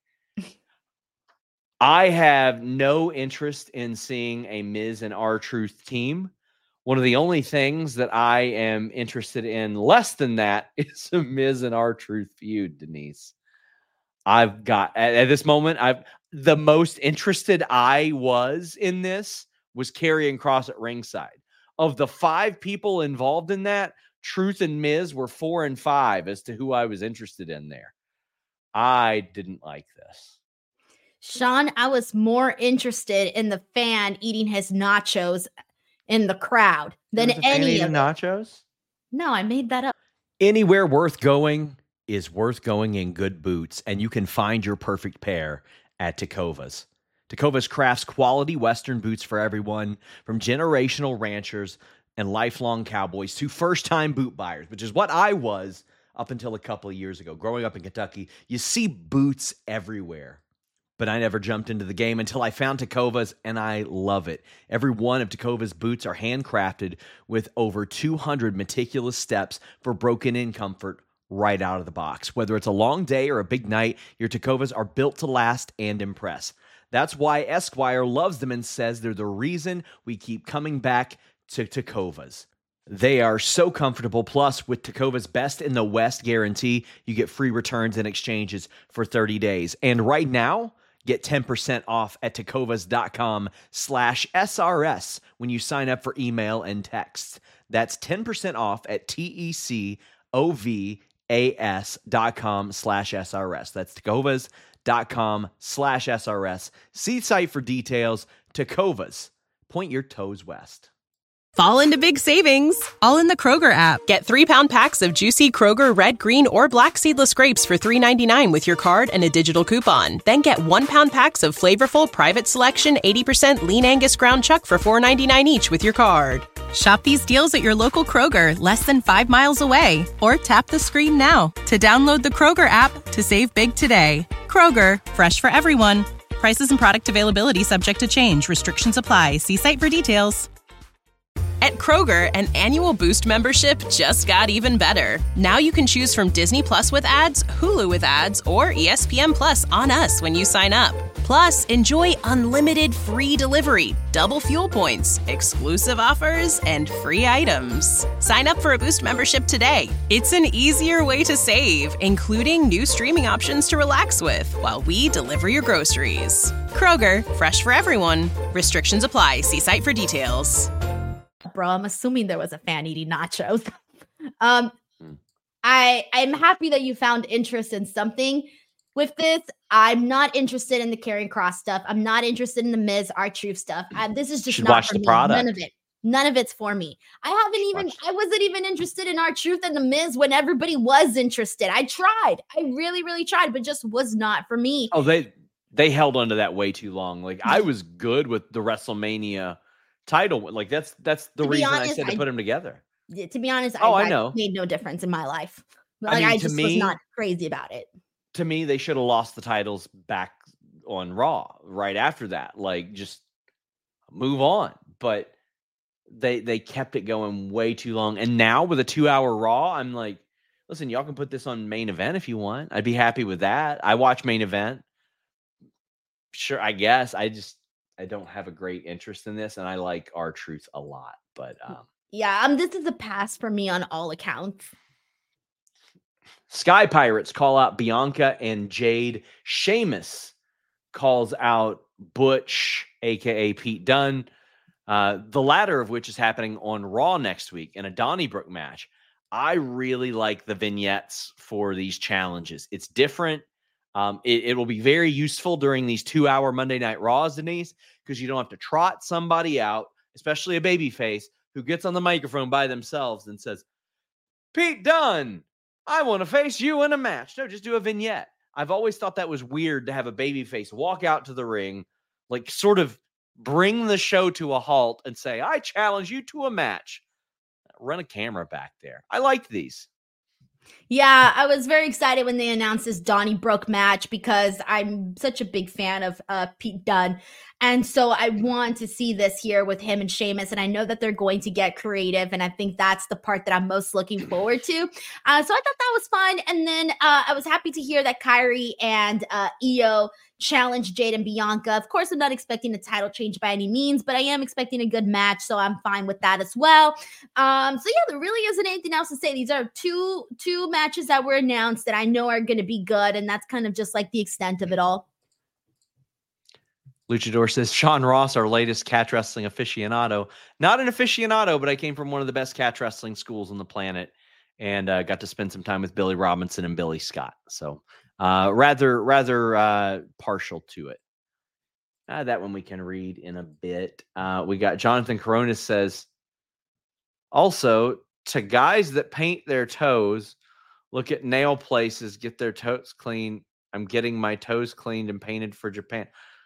I have no interest in seeing a Miz and R-Truth team. One of the only things that I am interested in less than that is a Miz and R-Truth feud, Denise. I've got, at, at this moment, I've the most interested I was in this was Karrion Kross at ringside. Of the five people involved in that, Truth and Miz were four and five as to who I was interested in there. I didn't like this. Sean, I was more interested in the fan eating his nachos in the crowd than any of nachos. No, I made that up. Anywhere worth going is worth going in good boots, and you can find your perfect pair at Tecovas. Tecovas crafts quality Western boots for everyone, from generational ranchers and lifelong cowboys to first-time boot buyers, which is what I was up until a couple of years ago. Growing up in Kentucky, you see boots everywhere. But I never jumped into the game until I found Tecovas, and I love it. Every one of Tecovas boots are handcrafted with over two hundred meticulous steps for broken-in comfort right out of the box. Whether it's a long day or a big night, your Tecovas are built to last and impress. That's why Esquire loves them and says they're the reason we keep coming back to Tecovas. They are so comfortable. Plus, with Tecovas Best in the West guarantee, you get free returns and exchanges for thirty days. And right now, get ten percent off at tecovas.com slash SRS when you sign up for email and text. That's ten percent off at T-E-C-O-V-A-S dot com slash SRS. That's Tecovas. Dot com slash SRS. See site for details. Tecovas. Point your toes west. Fall into big savings, all in the Kroger app. Get three-pound packs of juicy Kroger red, green, or black seedless grapes for three ninety-nine with your card and a digital coupon. Then get one-pound packs of flavorful private selection eighty percent lean Angus ground chuck for four ninety-nine each with your card. Shop these deals at your local Kroger, less than five miles away. Or tap the screen now to download the Kroger app to save big today. Kroger, fresh for everyone. Prices and product availability subject to change. Restrictions apply. See site for details. At Kroger, an annual Boost membership just got even better. Now you can choose from Disney Plus with ads, Hulu with ads, or E S P N Plus on us when you sign up. Plus, enjoy unlimited free delivery, double fuel points, exclusive offers, and free items. Sign up for a Boost membership today. It's an easier way to save, including new streaming options to relax with while we deliver your groceries. Kroger, fresh for everyone. Restrictions apply. See site for details. Bro, I'm assuming there was a fan eating nachos. um, I I'm happy that you found interest in something with this. I'm not interested in the Karrion Kross stuff. I'm not interested in the Miz R-Truth stuff. I, this is just Should not watch for the me. product. None of it. None of it's for me. I haven't even. Watch. I wasn't even interested in R-Truth and the Miz when everybody was interested. I tried. I really, really tried, but just was not for me. Oh, they they held onto that way too long. Like I was good with the WrestleMania title. Like that's that's the To be reason honest, I said to I- put them together. Yeah, to be honest, Oh, I, I know. made no difference in my life. I Like I, mean, to just was me- not crazy about it. To me, they should have lost the titles back on Raw right after that. Like just move on. But they they kept it going way too long. And now with a two hour Raw, I'm like, listen, y'all can put this on main event if you want. I'd be happy with that. I watch main event. Sure, I guess. I just I don't have a great interest in this, and I like R-Truth a lot. But um Yeah, um, this is a pass for me on all accounts. Sky Pirates call out Bianca and Jade. Sheamus calls out Butch, aka Pete Dunne. Uh, the latter of which is happening on Raw next week in a Donnybrook match. I really like the vignettes for these challenges. It's different. Um, it, it will be very useful during these two-hour Monday Night Raws, Denise, because you don't have to trot somebody out, especially a babyface, who gets on the microphone by themselves and says, Pete Dunne, I want to face you in a match. No, just do a vignette. I've always thought that was weird to have a babyface walk out to the ring, like sort of bring the show to a halt and say, I challenge you to a match. Run a camera back there. I liked these. Yeah, I was very excited when they announced this Donnybrook match because I'm such a big fan of uh, Pete Dunne. And so I want to see this here with him and Sheamus. And I know that they're going to get creative. And I think that's the part that I'm most looking forward to. Uh, so I thought that was fun. And then uh, I was happy to hear that Kairi and uh, Io challenge Jade and Bianca. Of course, I'm not expecting a title change by any means, but I am expecting a good match. So I'm fine with that as well. Um, so yeah, there really isn't anything else to say. These are two, two matches that were announced that I know are going to be good. And that's kind of just like the extent of it all. Luchador says, Sean Ross, our latest catch wrestling aficionado. Not an aficionado, but I came from one of the best catch wrestling schools on the planet and uh, got to spend some time with Billy Robinson and Billy Scott. So uh, rather, rather uh, partial to it. Uh, that one we can read in a bit. Uh, we got Jonathan Coronas says, also, to guys that paint their toes, look at nail places, get their toes clean. I'm getting my toes cleaned and painted for Japan.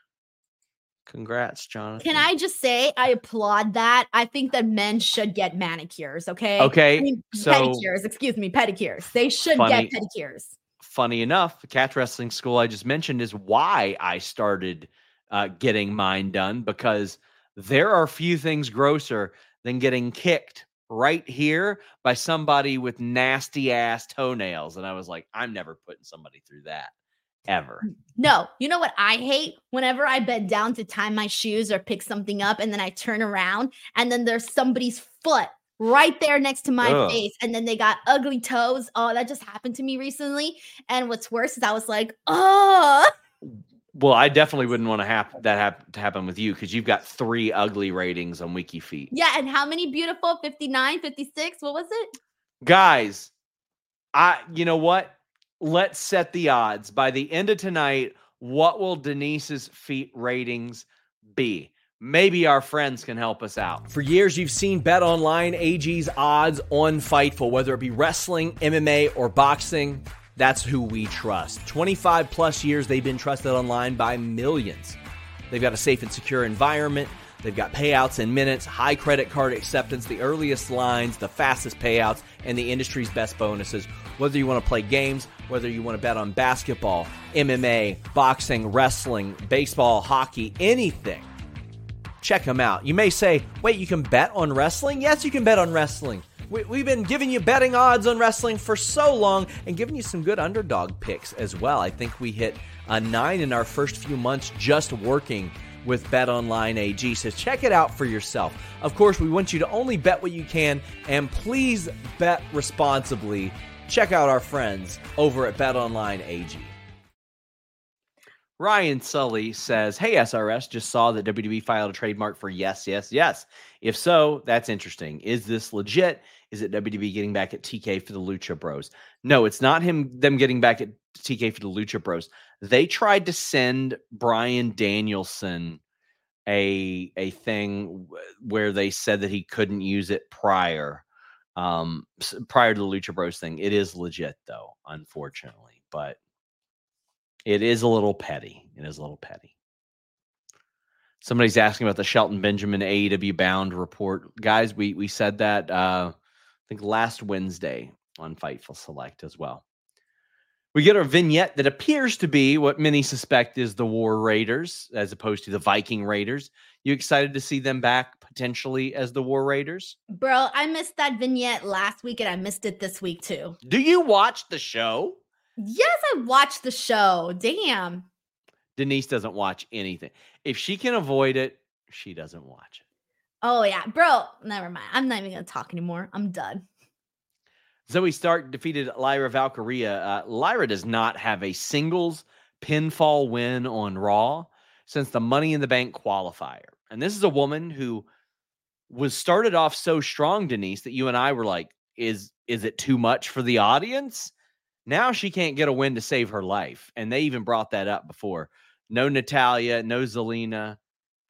Congrats, Jonathan. Can I just say I applaud that? I think that men should get manicures, okay? Okay. I mean, so pedicures, excuse me, pedicures. They should funny, get pedicures. Funny enough, the catch wrestling school I just mentioned is why I started uh, getting mine done, because there are few things grosser than getting kicked right here by somebody with nasty ass toenails. And I was like, I'm never putting somebody through that. Ever. No, you know what I hate? Whenever I bend down to tie my shoes or pick something up and then I turn around and then there's somebody's foot right there next to my Ugh. face and then they got ugly toes. Oh, that just happened to me recently. And what's worse is I was like, oh. Well, I definitely wouldn't want to have that happen to happen with you because you've got three ugly ratings on WikiFeet. Yeah, and how many beautiful? fifty-nine, fifty-six? What was it? Guys, I you know what? Let's set the odds. By the end of tonight, what will Denise's feet ratings be? Maybe our friends can help us out. For years, you've seen BetOnline A G's odds on Fightful, whether it be wrestling, M M A, or boxing. That's who we trust. twenty-five plus years, they've been trusted online by millions. They've got a safe and secure environment. They've got payouts in minutes, high credit card acceptance, the earliest lines, the fastest payouts, and the industry's best bonuses. Whether you want to play games, whether you want to bet on basketball, M M A, boxing, wrestling, baseball, hockey, anything, check them out. You may say, wait, you can bet on wrestling? Yes, you can bet on wrestling. We, we've been giving you betting odds on wrestling for so long and giving you some good underdog picks as well. I think we hit a nine in our first few months just working with BetOnline A G. So check it out for yourself. Of course, we want you to only bet what you can, and please bet responsibly. Check out our friends over at BetOnline A G. Ryan Sully says, hey, S R S, just saw that W W E filed a trademark for yes, yes, yes. If so, that's interesting. Is this legit? Is it W W E getting back at T K for the Lucha Bros? No, it's not him. Them getting back at T K for the Lucha Bros. They tried to send Bryan Danielson a a thing where they said that he couldn't use it prior, um, prior to the Lucha Bros thing. It is legit though, unfortunately, but it is a little petty. It is a little petty. Somebody's asking about the Shelton Benjamin A E W Bound report. Guys, we we said that uh, I think last Wednesday on Fightful Select as well. We get a vignette that appears to be what many suspect is the War Raiders as opposed to the Viking Raiders. You excited to see them back potentially as the War Raiders? Bro, I missed that vignette last week and I missed it this week too. Do you watch the show? Yes, I watched the show. Damn. Denise doesn't watch anything. If she can avoid it, she doesn't watch it. Oh, yeah. Bro, never mind. I'm not even going to talk anymore. I'm done. Zoe Stark defeated Lyra Valkyria. Uh, Lyra does not have a singles pinfall win on Raw since the Money in the Bank qualifier. And this is a woman who was started off so strong, Denise, that you and I were like, is, is it too much for the audience? Now she can't get a win to save her life. And they even brought that up before. No Natalya, no Zelina.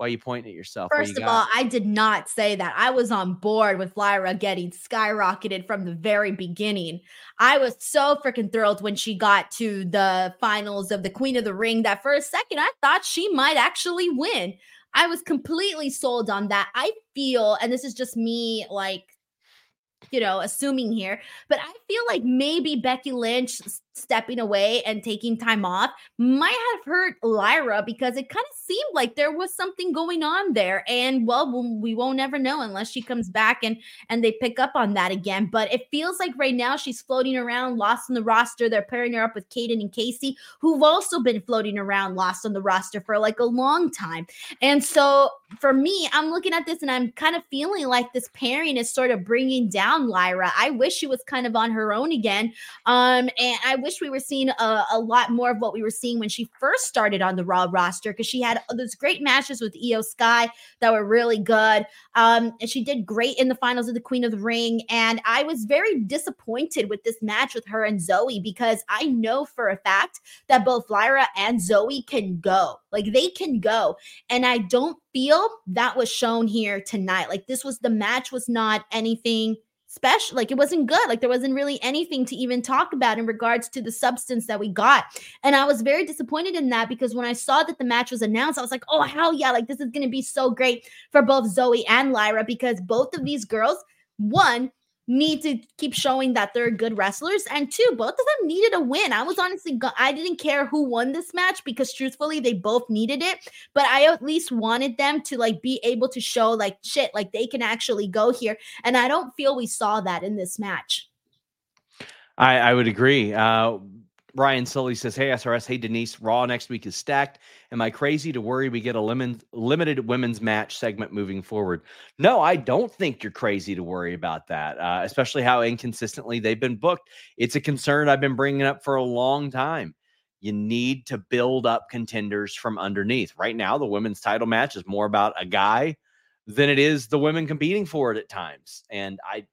Why are you pointing at yourself? First of all, I did not say that. I was on board with Lyra getting skyrocketed from the very beginning. I was so freaking thrilled when she got to the finals of the Queen of the Ring that for a second I thought she might actually win. I was completely sold on that. I feel, and this is just me like, you know, assuming here, but I feel like maybe Becky Lynch stepping away and taking time off might have hurt Lyra because it kind of seemed like there was something going on there. And well, we won't ever know unless she comes back and and they pick up on that again. But it feels like right now she's floating around, lost on the roster. They're pairing her up with Kayden and Casey, who've also been floating around, lost on the roster for like a long time. And so for me, I'm looking at this and I'm kind of feeling like this pairing is sort of bringing down Lyra. I wish she was kind of on her own again. Um, and I wish we were seeing a, a lot more of what we were seeing when she first started on the Raw roster, because she had those great matches with Io Sky that were really good. Um, and she did great in the finals of the Queen of the Ring. And I was very disappointed with this match with her and Zoe, because I know for a fact that both Lyra and Zoe can go. Like they can go. And I don't feel that was shown here tonight. Like this was the match was not anything special. Like it wasn't good. Like there wasn't really anything to even talk about in regards to the substance that we got. And I was very disappointed in that, because when I saw that the match was announced, I was like, oh, hell yeah. Like this is going to be so great for both Zoe and Lyra, because both of these girls, one, need to keep showing that they're good wrestlers, and two, both of them needed a win. I was honestly, I didn't care who won this match, because truthfully, they both needed it, but I at least wanted them to like be able to show like shit, like they can actually go here. And I don't feel we saw that in this match. I, I would agree. Uh, Ryan Sully says, hey, S R S, hey, Denise, Raw next week is stacked. Am I crazy to worry we get a lemon, limited women's match segment moving forward? No, I don't think you're crazy to worry about that, uh, especially how inconsistently they've been booked. It's a concern I've been bringing up for a long time. You need to build up contenders from underneath. Right now, the women's title match is more about a guy than it is the women competing for it at times. And I,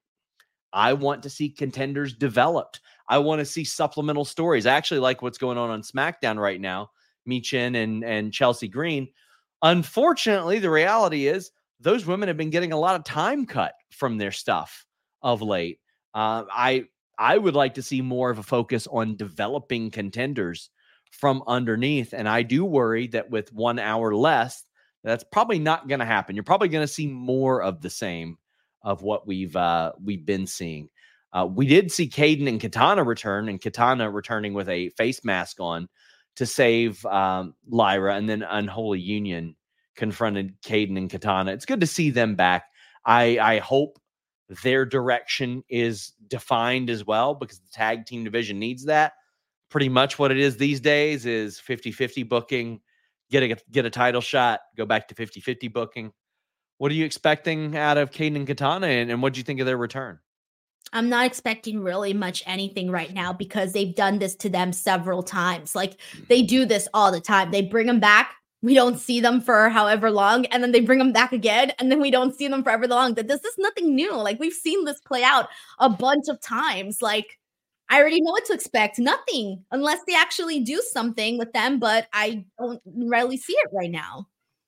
I want to see contenders developed. I want to see supplemental stories. I actually like what's going on on SmackDown right now. Michin and, and Chelsea Green. Unfortunately, the reality is those women have been getting a lot of time cut from their stuff of late. Uh, I I would like to see more of a focus on developing contenders from underneath. And I do worry that with one hour less, that's probably not going to happen. You're probably going to see more of the same of what we've uh, we've been seeing. Uh, we did see Kayden and Katana return, and Katana returning with a face mask on to save um, Lyra, and then Unholy Union confronted Kayden and Katana. It's good to see them back. I, I hope their direction is defined as well, because the tag team division needs that. Pretty much what it is these days is fifty-fifty booking, get a, get a title shot, go back to fifty-fifty booking. What are you expecting out of Kayden and Katana, and, and what do you think of their return? I'm not expecting really much anything right now, because they've done this to them several times. Like they do this all the time. They bring them back. We don't see them for however long. And then they bring them back again. And then we don't see them forever long. That this is nothing new. Like we've seen this play out a bunch of times. Like I already know what to expect. Nothing unless they actually do something with them. But I don't really see it right now.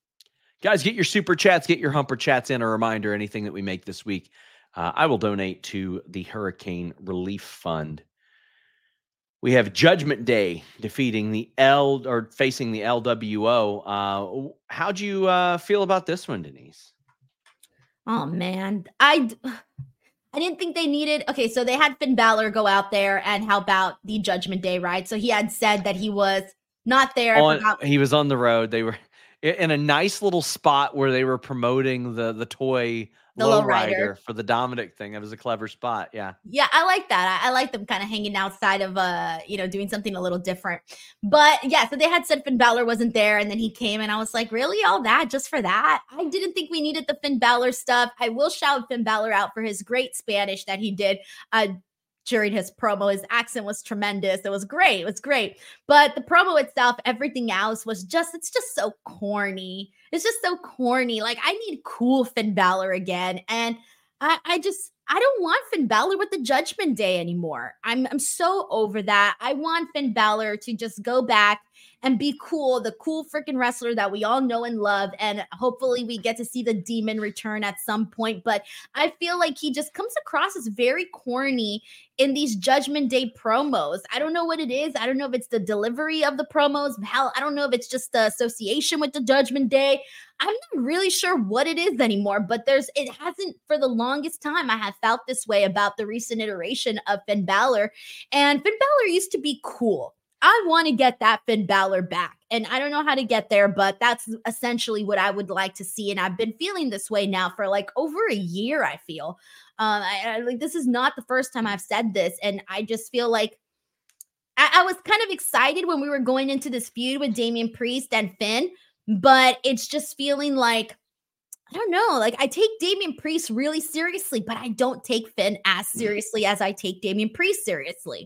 Guys, get your super chats, get your humper chats in. A reminder, anything that we make this week, Uh, I will donate to the Hurricane Relief Fund. We have Judgment Day defeating the L or facing the L W O. Uh, how'd you uh, feel about this one, Denise? Oh man, I I didn't think they needed. Okay, so they had Finn Balor go out there and help out the Judgment Day, right? So he had said that he was not there. On, forgot- he was on the road. They were in a nice little spot where they were promoting the the toy. The low low rider. rider for the Dominic thing. It was a clever spot. Yeah. Yeah, I like that. I, I like them kind of hanging outside of, uh, you know, doing something a little different. But yeah, so they had said Finn Balor wasn't there, and then he came, and I was like, really, all that just for that? I didn't think we needed the Finn Balor stuff. I will shout Finn Balor out for his great Spanish that he did uh, during his promo. His accent was tremendous. It was great. It was great. But the promo itself, everything else was just, it's just so corny. It's just so corny. Like, I need cool Finn Balor again. And I, I just, I don't want Finn Balor with the Judgment Day anymore. I'm, I'm so over that. I want Finn Balor to just go back and be cool, the cool freaking wrestler that we all know and love. And hopefully we get to see the demon return at some point. But I feel like he just comes across as very corny in these Judgment Day promos. I don't know what it is. I don't know if it's the delivery of the promos. Hell, I don't know if it's just the association with the Judgment Day. I'm not really sure what it is anymore, but there's, it hasn't for the longest time. I have felt this way about the recent iteration of Finn Balor, and Finn Balor used to be cool. I want to get that Finn Balor back, and I don't know how to get there, but that's essentially what I would like to see. And I've been feeling this way now for like over a year. I feel um, I, I like this is not the first time I've said this, and I just feel like I, I was kind of excited when we were going into this feud with Damian Priest and Finn. But it's just feeling like, I don't know, like I take Damian Priest really seriously, but I don't take Finn as seriously as I take Damian Priest seriously.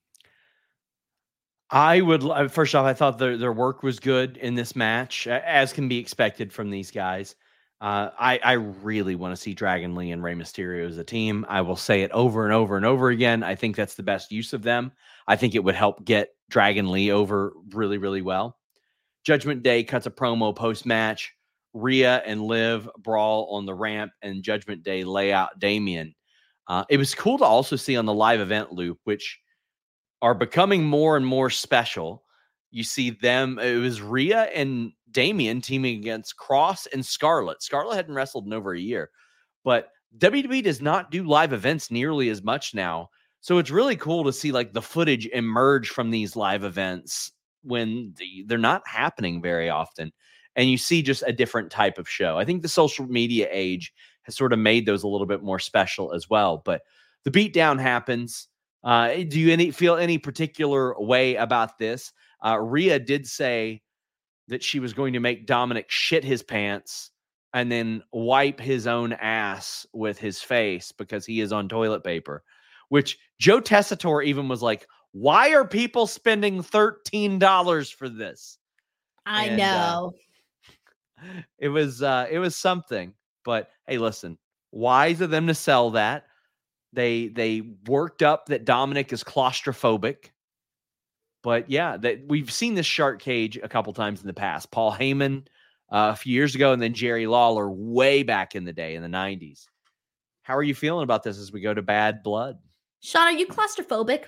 I would, first off, I thought their, their work was good in this match, as can be expected from these guys. Uh, I, I really want to see Dragon Lee and Rey Mysterio as a team. I will say it over and over and over again. I think that's the best use of them. I think it would help get Dragon Lee over really, really well. Judgment Day cuts a promo post-match. Rhea and Liv brawl on the ramp, and Judgment Day lay out Damian. Uh, it was cool to also see on the live event loop, which are becoming more and more special. You see them. It was Rhea and Damian teaming against Cross and Scarlett. Scarlett hadn't wrestled in over a year, but W W E does not do live events nearly as much now. So it's really cool to see like the footage emerge from these live events when the, they're not happening very often. And you see just a different type of show. I think the social media age has sort of made those a little bit more special as well. But the beatdown happens. Uh, do you any, feel any particular way about this? Uh, Rhea did say that she was going to make Dominic shit his pants and then wipe his own ass with his face because he is on toilet paper, which Joe Tessitore even was like, why are people spending thirteen dollars for this? I and, know. Uh, it was uh, it was something. But hey, listen, wise of them to sell that. They they worked up that Dominic is claustrophobic. But yeah, that we've seen this shark cage a couple times in the past. Paul Heyman uh, a few years ago, and then Jerry Lawler way back in the day in the nineties. How are you feeling about this as we go to Bad Blood? Sean, are you claustrophobic?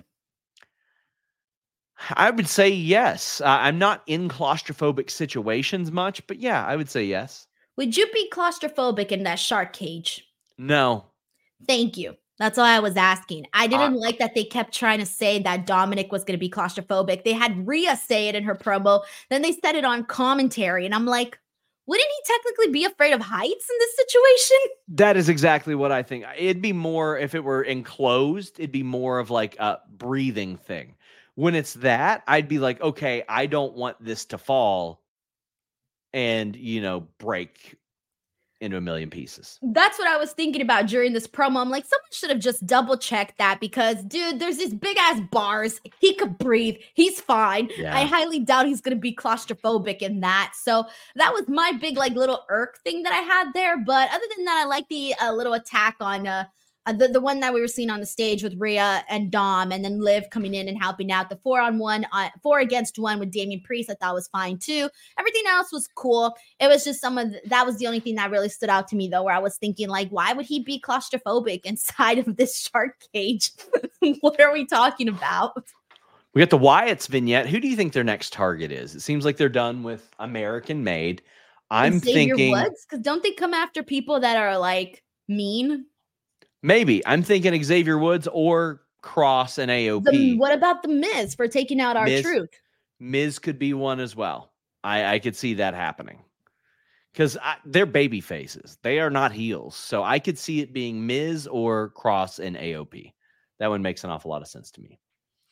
I would say yes. Uh, I'm not in claustrophobic situations much, but yeah, I would say yes. Would you be claustrophobic in that shark cage? No. Thank you. That's all I was asking. I didn't uh, like that they kept trying to say that Dominic was going to be claustrophobic. They had Rhea say it in her promo. Then they said it on commentary. And I'm like, wouldn't he technically be afraid of heights in this situation? That is exactly what I think. It'd be more, if it were enclosed, it'd be more of like a breathing thing. When it's that, I'd be like, okay, I don't want this to fall and, you know, break into a million pieces. That's what I was thinking about during this promo. I'm like, someone should have just double checked that because, dude, there's these big ass bars. He could breathe. He's fine. Yeah. I highly doubt he's going to be claustrophobic in that. So that was my big, like, little irk thing that I had there. But other than that, I like the uh, little attack on uh, uh, the, the one that we were seeing on the stage with Rhea and Dom, and then Liv coming in and helping out. The four on one, uh, four against one with Damian Priest, I thought was fine too. Everything else was cool. It was just some of the, that was the only thing that really stood out to me though, where I was thinking like, why would he be claustrophobic inside of this shark cage? What are we talking about? We got the Wyatt's vignette. Who do you think their next target is? It seems like they're done with American Made. I'm Xavier thinking Woods, because don't they come after people that are like mean? Maybe. I'm thinking Xavier Woods or Cross and A O P. The, what about the Miz for taking out our Miz, truth? Miz could be one as well. I, I could see that happening. Because they're baby faces. They are not heels. So I could see it being Miz or Cross and A O P. That one makes an awful lot of sense to me.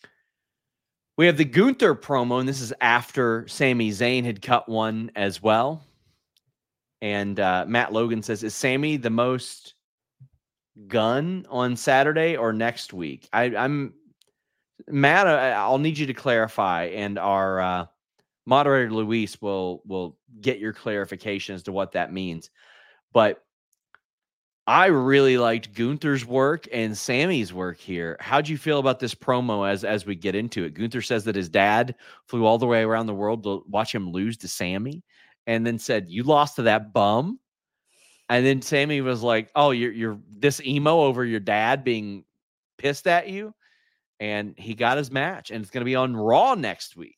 We have the Gunther promo, and this is after Sami Zayn had cut one as well. And uh, Matt Logan says, is Sami the most gun on Saturday or next week? I, I'm Matt. I'll need you to clarify, and our uh, moderator Luis will will get your clarification as to what that means. But I really liked Gunther's work and Sammy's work here. How'd you feel about this promo as as we get into it? Gunther says that his dad flew all the way around the world to watch him lose to Sammy, and then said, "You lost to that bum." And then Sammy was like, "Oh, you're you're this emo over your dad being pissed at you," and he got his match, and it's going to be on Raw next week.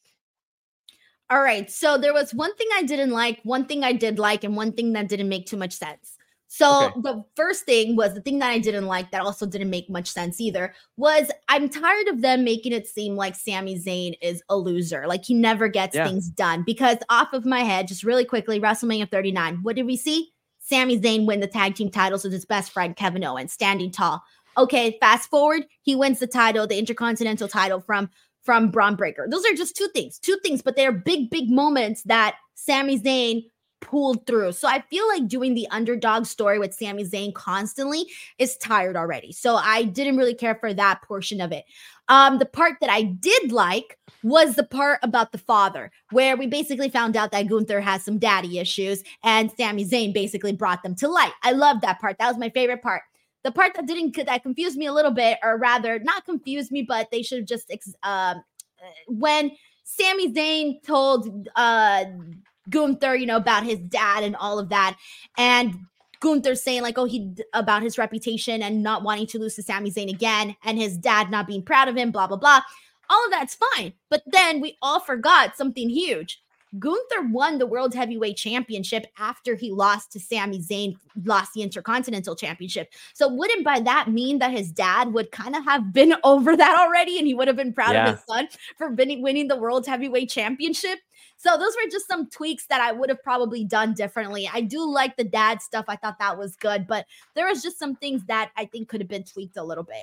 All right, so there was one thing I didn't like, one thing I did like, and one thing that didn't make too much sense. So Okay. the first thing was the thing that I didn't like that also didn't make much sense either was I'm tired of them making it seem like Sami Zayn is a loser. Like he never gets Yeah. things done because off of my head, just really quickly, WrestleMania thirty-nine, what did we see? Sami Zayn win the tag team titles with his best friend, Kevin Owens, standing tall. Okay, fast forward, he wins the title, the Intercontinental title from, from Braun Breaker. Those are just two things, two things, but they're big, big moments that Sami Zayn pulled through. So I feel like doing the underdog story with Sami Zayn constantly is tired already. So I didn't really care for that portion of it. Um, the part that I did like was the part about the father, where we basically found out that Gunther has some daddy issues and Sami Zayn basically brought them to light. I love that part. That was my favorite part. The part that didn't, that confused me a little bit, or rather not confused me, but they should have just, uh, when Sami Zayn told, uh, Gunther, you know, about his dad and all of that. And Gunther saying like, oh, he about his reputation and not wanting to lose to Sami Zayn again and his dad not being proud of him, blah, blah, blah. All of that's fine. But then we all forgot something huge. Gunther won the World Heavyweight Championship after he lost to Sami Zayn, lost the Intercontinental Championship. So wouldn't by that mean that his dad would kind of have been over that already and he would have been proud Yeah. of his son for winning the World Heavyweight Championship? So those were just some tweaks that I would have probably done differently. I do like the dad stuff. I thought that was good, but there was just some things that I think could have been tweaked a little bit.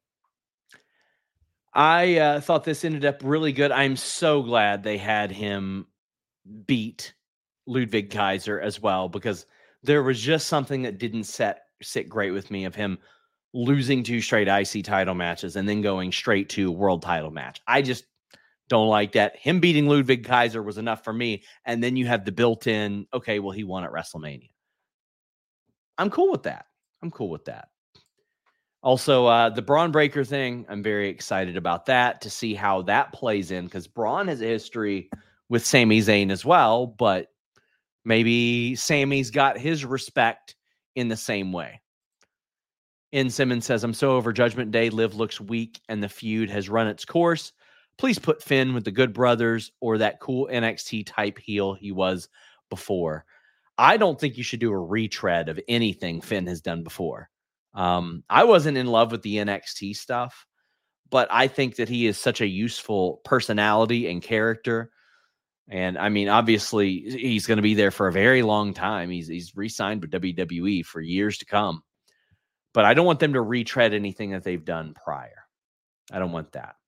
I uh, thought this ended up really good. I'm so glad they had him beat Ludwig Kaiser as well, because there was just something that didn't set sit great with me of him losing two straight I C title matches and then going straight to world title match. I just don't like that. Him beating Ludwig Kaiser was enough for me. And then you have the built-in, okay, well, he won at WrestleMania. I'm cool with that. I'm cool with that. Also, uh, the Braun Breaker thing, I'm very excited about that to see how that plays in, because Braun has a history with Sami Zayn as well, but maybe Sami's got his respect in the same way. N. Simmons says, I'm so over Judgment Day. Liv looks weak and the feud has run its course. Please put Finn with the Good Brothers or that cool N X T type heel he was before. I don't think you should do a retread of anything Finn has done before. Um, I wasn't in love with the N X T stuff, but I think that he is such a useful personality and character. And I mean, obviously, he's going to be there for a very long time. He's he's re-signed with W W E for years to come. But I don't want them to retread anything that they've done prior. I don't want that.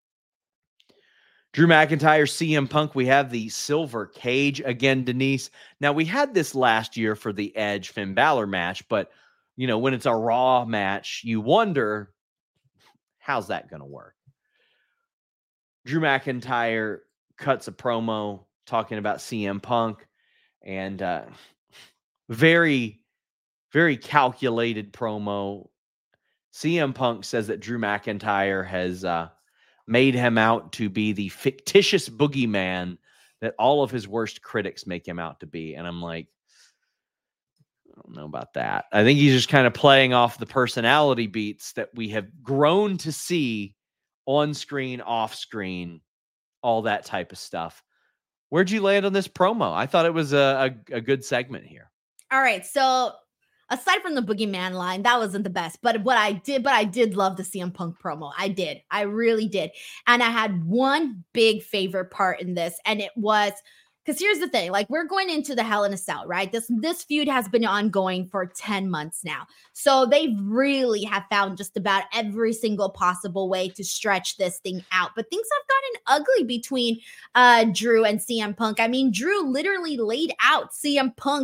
Drew McIntyre, C M Punk. We have the silver cage again, Denise. Now, we had this last year for the Edge Finn Balor match, but, you know, when it's a Raw match, you wonder, how's that going to work? Drew McIntyre cuts a promo talking about C M Punk, and uh, very, very calculated promo. C M Punk says that Drew McIntyre has uh, made him out to be the fictitious boogeyman that all of his worst critics make him out to be. And I'm like, I don't know about that. I think he's just kind of playing off the personality beats that we have grown to see on screen, off screen, all that type of stuff. Where'd you land on this promo? I thought it was a, a, a good segment here. All right. So aside from the boogeyman line, that wasn't the best, but what I did, but I did love the C M Punk promo. I did. I really did. And I had one big favorite part in this, and it was, because here's the thing, like we're going into the Hell in a Cell, right? This, this feud has been ongoing for ten months now. So they really have found just about every single possible way to stretch this thing out. But things have gotten ugly between uh, Drew and C M Punk. I mean, Drew literally laid out C M Punk's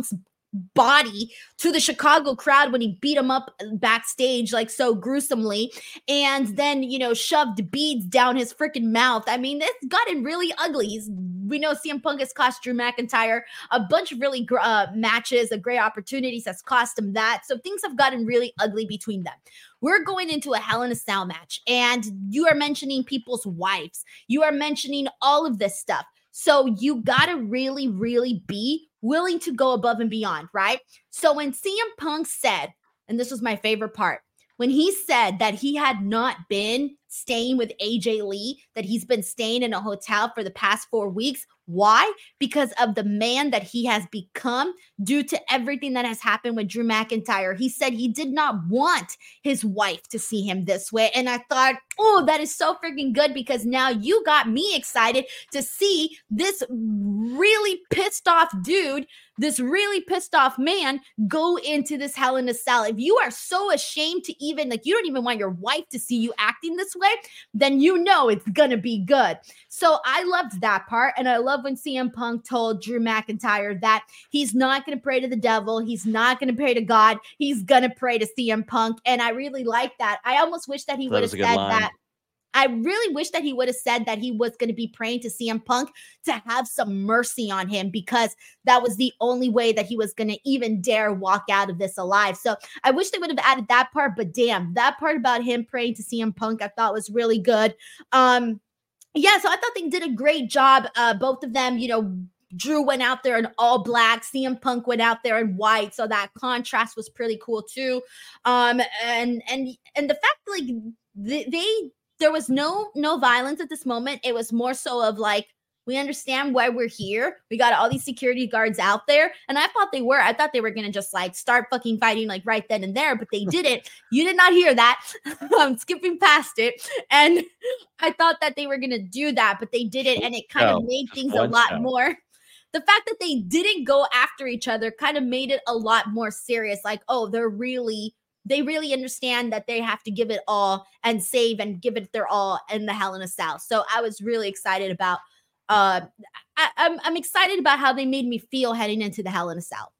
body to the Chicago crowd when he beat him up backstage like so gruesomely, and then, you know, shoved beads down his freaking mouth. I mean, it's gotten really ugly. He's, we know C M Punk has cost Drew McIntyre a bunch of really uh, matches, a great opportunities has cost him that. So things have gotten really ugly between them. We're going into a Hell in a Cell match, and you are mentioning people's wives. You are mentioning all of this stuff. So you got to really, really be willing to go above and beyond, right? So when C M Punk said, and this was my favorite part, when he said that he had not been staying with A J Lee, that he's been staying in a hotel for the past four weeks. Why? Because of the man that he has become due to everything that has happened with Drew McIntyre. He said he did not want his wife to see him this way. And I thought, oh, that is so freaking good, because now you got me excited to see this really pissed off dude, this really pissed off man go into this Hell in a Cell. If you are so ashamed to even, like, you don't even want your wife to see you acting this way, then you know it's gonna be good. So I loved that part. And I love when C M Punk told Drew McIntyre that he's not going to pray to the devil. He's not going to pray to God. He's going to pray to C M Punk. And I really like that. I almost wish that he would have said that. I really wish that he would have said that he was going to be praying to C M Punk to have some mercy on him, because that was the only way that he was going to even dare walk out of this alive. So I wish they would have added that part, but damn, that part about him praying to C M Punk, I thought was really good. Um, yeah, so I thought they did a great job. Uh, both of them, you know, Drew went out there in all black, C M Punk went out there in white, so that contrast was pretty cool too. Um, and and and the fact like they, they there was no no violence at this moment. It was more so of like, we understand why we're here. We got all these security guards out there. And I thought they were. I thought they were going to just like start fucking fighting like right then and there, but they didn't. You did not hear that. I'm skipping past it. And I thought that they were going to do that, but they didn't. And it kind No, of made things a one lot show. more. The fact that they didn't go after each other kind of made it a lot more serious. Like, oh, they're really, they really understand that they have to give it all and save and give it their all in the Hell in a Cell. So I was really excited about Uh, I, I'm I'm excited about how they made me feel heading into the Hell in a Cell.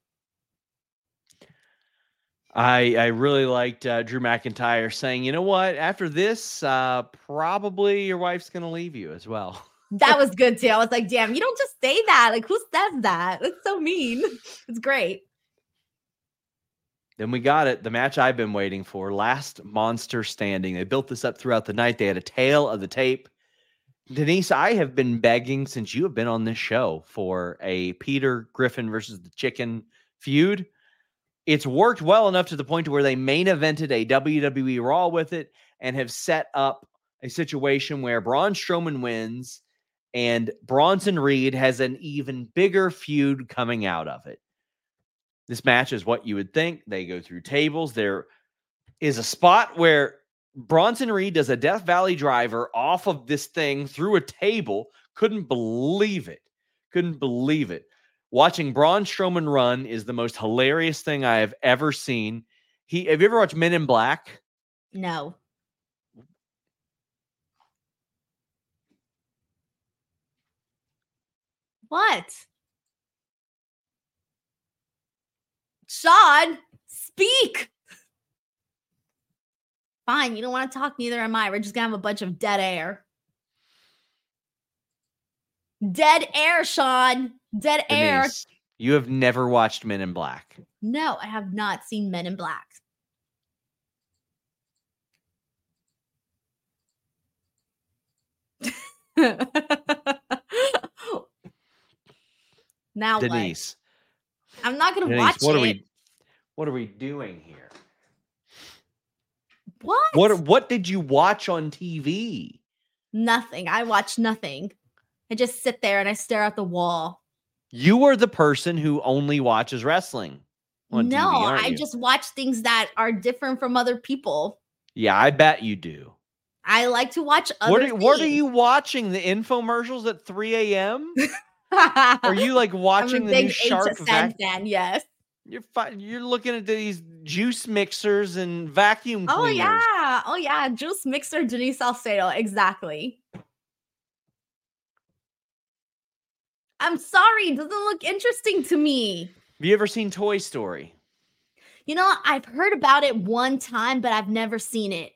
I I really liked uh, Drew McIntyre saying, you know what, after this, uh, probably your wife's gonna leave you as well. That was good too. I was like, damn, you don't just say that. Like, who says that? That's so mean. It's great. Then we got it. The match I've been waiting for, Last Monster Standing. They built this up throughout the night. They had a tail of the tape. Denise, I have been begging since you have been on this show for a Peter Griffin versus the Chicken feud. It's worked well enough to the point to where they main evented a W W E Raw with it and have set up a situation where Braun Strowman wins and Bronson Reed has an even bigger feud coming out of it. This match is what you would think. They go through tables. There is a spot where Bronson Reed does a Death Valley driver off of this thing through a table. Couldn't believe it. Couldn't believe it. Watching Braun Strowman run is the most hilarious thing I have ever seen. He, have you ever watched Men in Black? No. What? Sean, speak. Fine, you don't want to talk, neither am I. We're just going to have a bunch of dead air. Dead air, Sean. Dead air. Denise, you have never watched Men in Black. No, I have not seen Men in Black. Now Denise. What? I'm not going to Denise, watch what it. Are we, what are we doing here? What? What what did you watch on T V? Nothing. I watch nothing. I just sit there and I stare at the wall. You are the person who only watches wrestling on no, T V, aren't I you? just watch things that are different from other people. Yeah, I bet you do. I like to watch other What are, things. what are you watching? The infomercials at three a.m.? Are you like watching I'm a the big new Shark H S N vac- fan, yes. You're fi- you're looking at these juice mixers and vacuum cleaners. Oh yeah. Oh yeah. Juice mixer Denise Salcedo. Exactly. I'm sorry. It doesn't look interesting to me. Have you ever seen Toy Story? You know, I've heard about it one time, but I've never seen it.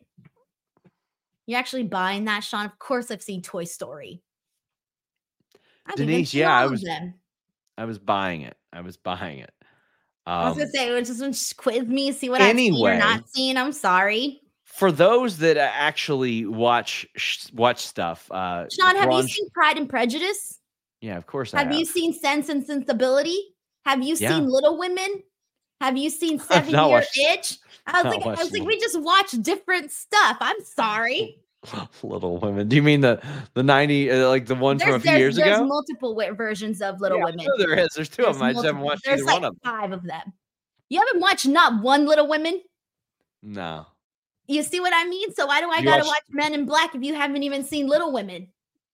You actually buying that, Sean? Of course I've seen Toy Story. I've even Denise, seen yeah, I all of was them. I was buying it. I was buying it. I was gonna Um, say, "Well, just just quiz me, see what I've seen or anyway, not seen." I'm sorry. for those that uh, actually watch sh- watch stuff, uh, Sean, have you Braun, seen Pride and Prejudice? yeah, of course I Have you have. seen Sense and Sensibility? Have you Yeah, seen Little Women? Have you seen I've Seven not Year watched. Itch? I was Not like, I watched was like, Little, we just watch different stuff. I'm sorry. Little Women. Do you mean the the ninety uh, like the one from There's a few there's years there's ago? multiple wa- versions of Yeah, Little I Women. know there is. There's two of There's them. I just haven't multiple. watched There's either like one of them. five of them. You haven't watched not one Little Women? No. You see what I mean? So why do I You gotta watched- watch Men in Black if you haven't even seen Little Women?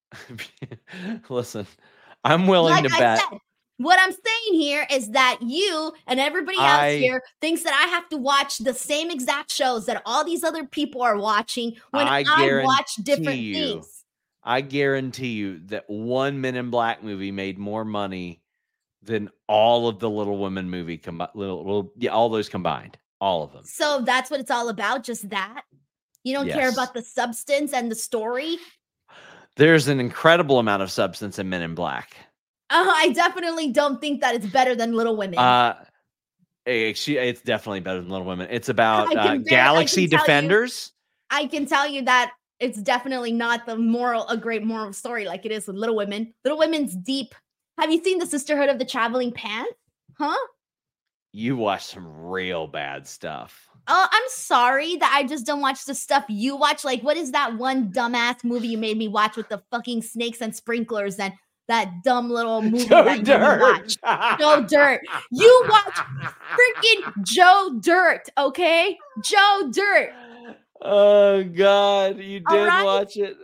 Listen, I'm willing Like to I bet. said, what I'm saying here is that you and everybody else I here thinks that I have to watch the same exact shows that all these other people are watching when I I, watch guarantee different you, things. I guarantee you that one Men in Black movie made more money than all of the Little Women movie combined. Little, little, yeah, all those combined, all of them. So that's what it's all about, just that. You don't care Yes. about the substance and the story. There's an incredible amount of substance in Men in Black. Oh, I definitely don't think that it's better than Little Women. Uh, eh, she, it's definitely better than Little Women. It's about I can uh, very- I Galaxy can tell you- Defenders. I can tell you that it's definitely not the moral, a great moral story like it is with Little Women. Little Women's deep. Have you seen the Sisterhood of the Traveling Pants? Huh? You watch some real bad stuff. Oh, I'm sorry that I just don't watch the stuff you watch. Like, what is that one dumbass movie you made me watch with the fucking snakes and sprinklers and that dumb little movie Joe that you made me Dirt. watch? Joe Dirt. You watch freaking Joe Dirt, okay? Joe Dirt. Oh God, you All did right. watch it.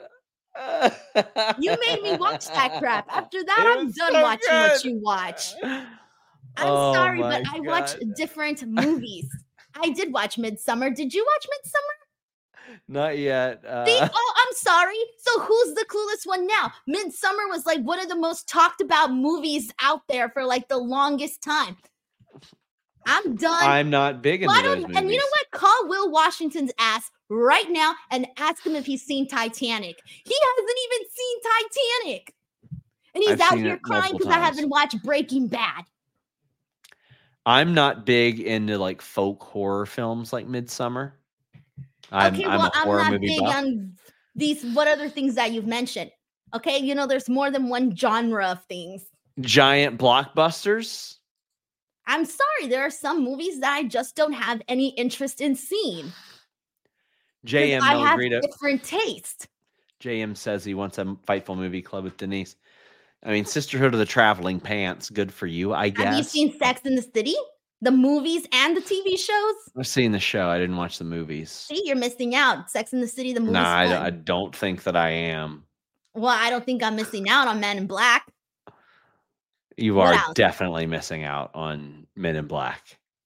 You made me watch that crap. After that, It I'm was done so watching what good. you watch. I'm Oh sorry, my but I watch God. different movies. I did watch Midsummer. Did you watch Midsummer? Not yet. See? Uh, Oh, I'm sorry. So who's the clueless one now? Midsummer was like one of the most talked about movies out there for like the longest time. I'm done. I'm not big into Why those don't, movies. and you know what? Call Will Washington's ass right now and ask him if he's seen Titanic. He hasn't even seen Titanic. And he's I've out seen here it crying multiple because I times. haven't watched Breaking Bad. I'm not big into like folk horror films like Midsummer. I'm, Okay, I'm well, a I'm horror not movie big buff. on these, what other things that you've mentioned? Okay, you know, there's more than one genre of things. Giant blockbusters. I'm sorry, there are some movies that I just don't have any interest in seeing. J M I have Melgrita. different taste. J M says he wants a Fightful Movie Club with Denise. I mean, Sisterhood of the Traveling Pants. Good for you, I guess. Have you seen Sex in the City? The movies and the T V shows? I've seen the show. I didn't watch the movies. See, you're missing out. Sex in the City, the movie's No, I, fun. I don't think that I am. Well, I don't think I'm missing out on Men in Black. You What are else? definitely missing out on Men in Black.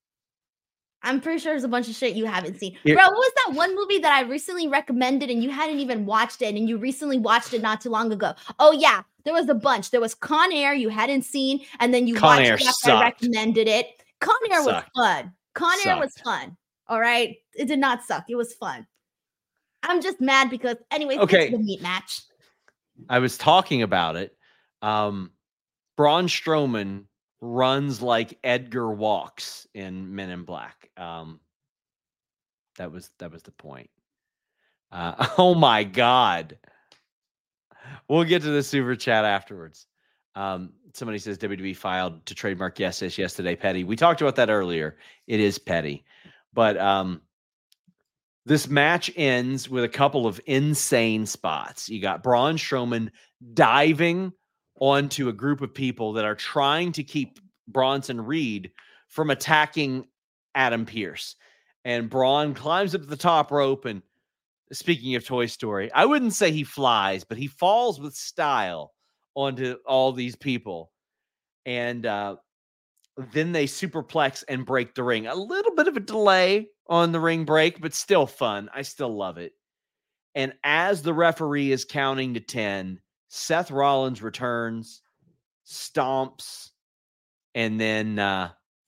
I'm pretty sure there's a bunch of shit you haven't seen. Here- Bro, what was that one movie that I recently recommended and you hadn't even watched it and you recently watched it not too long ago? Oh, yeah, there was a bunch. There was Con Air you hadn't seen and then you Con watched Air it after I sucked. recommended it. Con Air was Sucked. fun. Con Air was Sucked. fun. All right. It did not suck. It was fun. I'm just mad because, anyways, Okay. okay. The meat match. I was talking about it. Um, Braun Strowman runs like Edgar walks in Men in Black. Um, that was that was the point. Uh, oh my God. We'll get to the super chat afterwards. Um, somebody says W W E filed to trademark yes yes yesterday. Petty. We talked about that earlier. It is petty, but um, this match ends with a couple of insane spots. You got Braun Strowman diving onto a group of people that are trying to keep Bronson Reed from attacking Adam Pearce. And Braun climbs up to the top rope. And speaking of Toy Story, I wouldn't say he flies, but he falls with style onto all these people. And uh, then they superplex and break the ring. A little bit of a delay on the ring break, but still fun. I still love it. And as the referee is counting to ten, Seth Rollins returns, stomps, and then uh,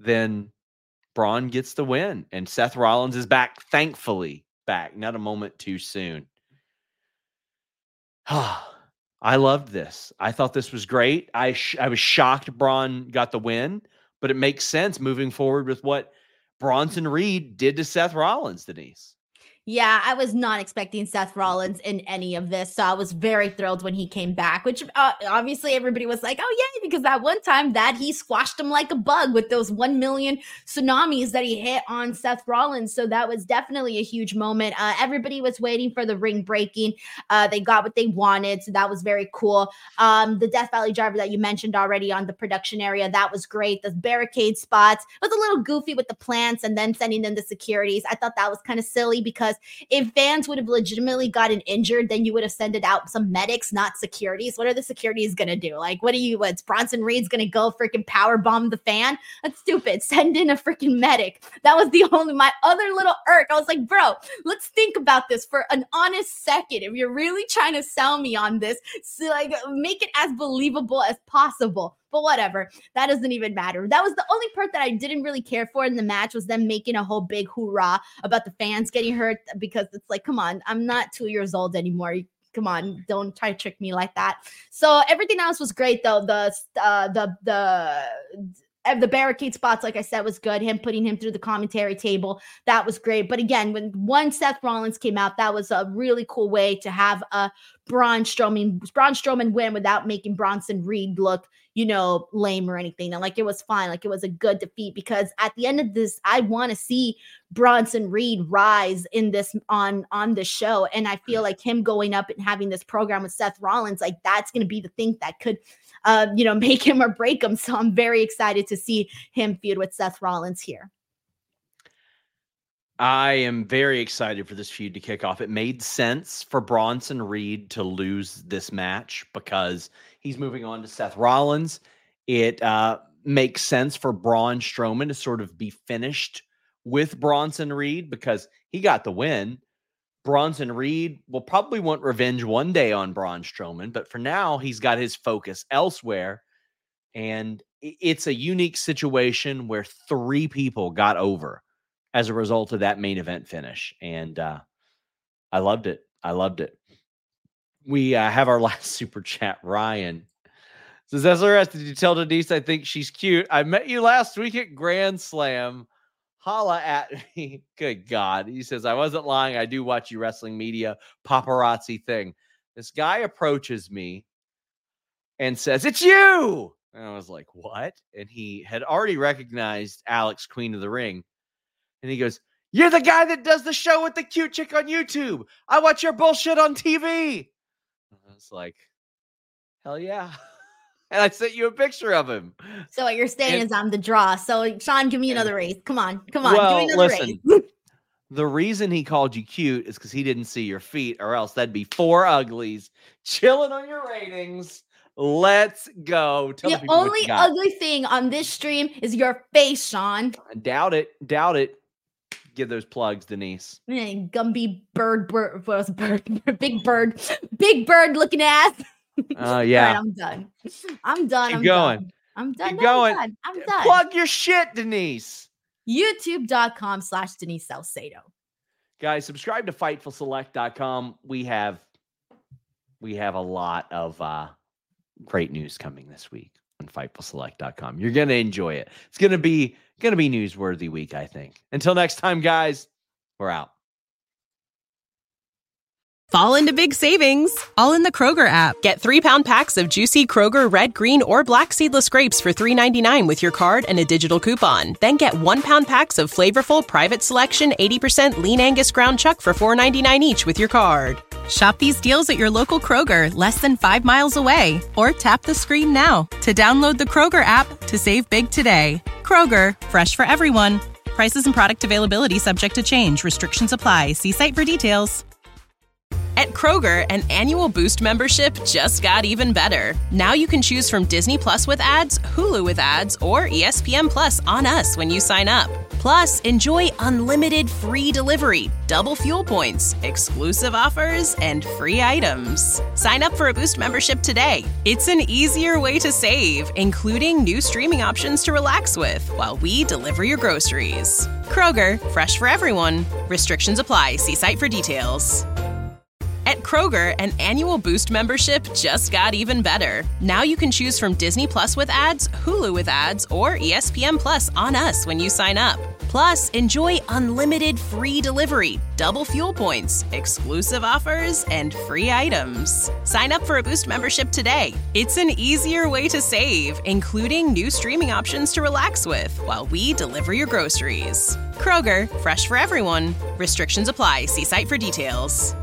then Braun gets the win. And Seth Rollins is back, thankfully back, not a moment too soon. I loved this. I thought this was great. I sh- I was shocked Braun got the win, but it makes sense moving forward with what Bronson Reed did to Seth Rollins, Denise. Yeah, I was not expecting Seth Rollins in any of this. So I was very thrilled when he came back, which uh, obviously everybody was like, oh, yeah, because that one time that he squashed him like a bug with those one million tsunamis that he hit on Seth Rollins. So that was definitely a huge moment. Uh, everybody was waiting for the ring breaking. Uh, they got what they wanted. So that was very cool. Um, the Death Valley driver that you mentioned already on the production area, that was great. The barricade spots was a little goofy with the plants and then sending them to securities. I thought that was kind of silly because if fans would have legitimately gotten injured, then you would have sent it out some medics, not securities. What are the securities going to do? Like, what are you, what's Bronson Reed's going to go freaking power bomb the fan? That's stupid. Send in a freaking medic. That was the only, my other little irk. I was like, bro, let's think about this for an honest second. If you're really trying to sell me on this, so like make it as believable as possible. But whatever, that doesn't even matter. That was the only part that I didn't really care for in the match, was them making a whole big hoorah about the fans getting hurt, because it's like, come on, I'm not two years old anymore. Come on, don't try to trick me like that. So everything else was great, though. The uh, the the. The barricade spots, like I said, was good. Him putting him through the commentary table, that was great. But again, when one Seth Rollins came out, that was a really cool way to have a Braun Strowman, Braun Strowman win without making Bronson Reed look, you know, lame or anything. And like, it was fine. Like, it was a good defeat, because at the end of this, I want to see Bronson Reed rise in this on on the show. And I feel like him going up and having this program with Seth Rollins, like, that's going to be the thing that could Uh, you know, make him or break him. So I'm very excited to see him feud with Seth Rollins here. I am very excited for this feud to kick off. It made sense for Bronson Reed to lose this match because he's moving on to Seth Rollins. It uh, makes sense for Braun Strowman to sort of be finished with Bronson Reed because he got the win. Bronson Reed will probably want revenge one day on Braun Strowman, but for now, he's got his focus elsewhere. And it's a unique situation where three people got over as a result of that main event finish. And uh, I loved it. I loved it. We uh, have our last super chat. Ryan says, S R S, did you tell Denise I think she's cute? I met you last week at Grand Slam. Holla at me. Good God. He says, I wasn't lying. I do watch you wrestling media paparazzi thing. This guy approaches me and says, it's you. And I was like, what? And he had already recognized Alex, Queen of the Ring. And he goes, you're the guy that does the show with the cute chick on YouTube. I watch your bullshit on T V. And I was like, hell yeah. And I sent you a picture of him. So what you're saying and, is I'm the draw. So Sean, give me another raise. Come on. Come on. Well, give me another listen, raise. The reason he called you cute is because he didn't see your feet, or else that'd be four uglies chilling on your ratings. Let's go. Tell the the only ugly thing on this stream is your face, Sean. Doubt it. Doubt it. Give those plugs, Denise. Man, Gumby bird, bird, what was it, bird, big bird, big bird looking ass. Oh, uh, yeah. All right, I'm done. I'm done. Keep I'm going. Done. I'm done. Keep no, going. I'm done. I'm done. Plug your shit, Denise. YouTube.com slash Denise Salcedo. Guys, subscribe to Fightful Select dot com. We have we have a lot of uh, great news coming this week on Fightful Select dot com. You're gonna enjoy it. It's gonna be gonna be newsworthy week, I think. Until next time, guys, we're out. Fall into big savings, all in the Kroger app. Get three-pound packs of juicy Kroger red, green, or black seedless grapes for three ninety-nine with your card and a digital coupon. Then get one-pound packs of flavorful Private Selection eighty percent lean Angus ground chuck for four ninety-nine each with your card. Shop these deals at your local Kroger, less than five miles away. Or tap the screen now to download the Kroger app to save big today. Kroger, fresh for everyone. Prices and product availability subject to change. Restrictions apply. See site for details. At Kroger, an annual Boost membership just got even better. Now you can choose from Disney Plus with ads, Hulu with ads, or E S P N Plus on us when you sign up. Plus, enjoy unlimited free delivery, double fuel points, exclusive offers, and free items. Sign up for a Boost membership today. It's an easier way to save, including new streaming options to relax with while we deliver your groceries. Kroger, fresh for everyone. Restrictions apply. See site for details. At Kroger, an annual Boost membership just got even better. Now you can choose from Disney Plus with ads, Hulu with ads, or E S P N Plus on us when you sign up. Plus, enjoy unlimited free delivery, double fuel points, exclusive offers, and free items. Sign up for a Boost membership today. It's an easier way to save, including new streaming options to relax with while we deliver your groceries. Kroger, fresh for everyone. Restrictions apply. See site for details.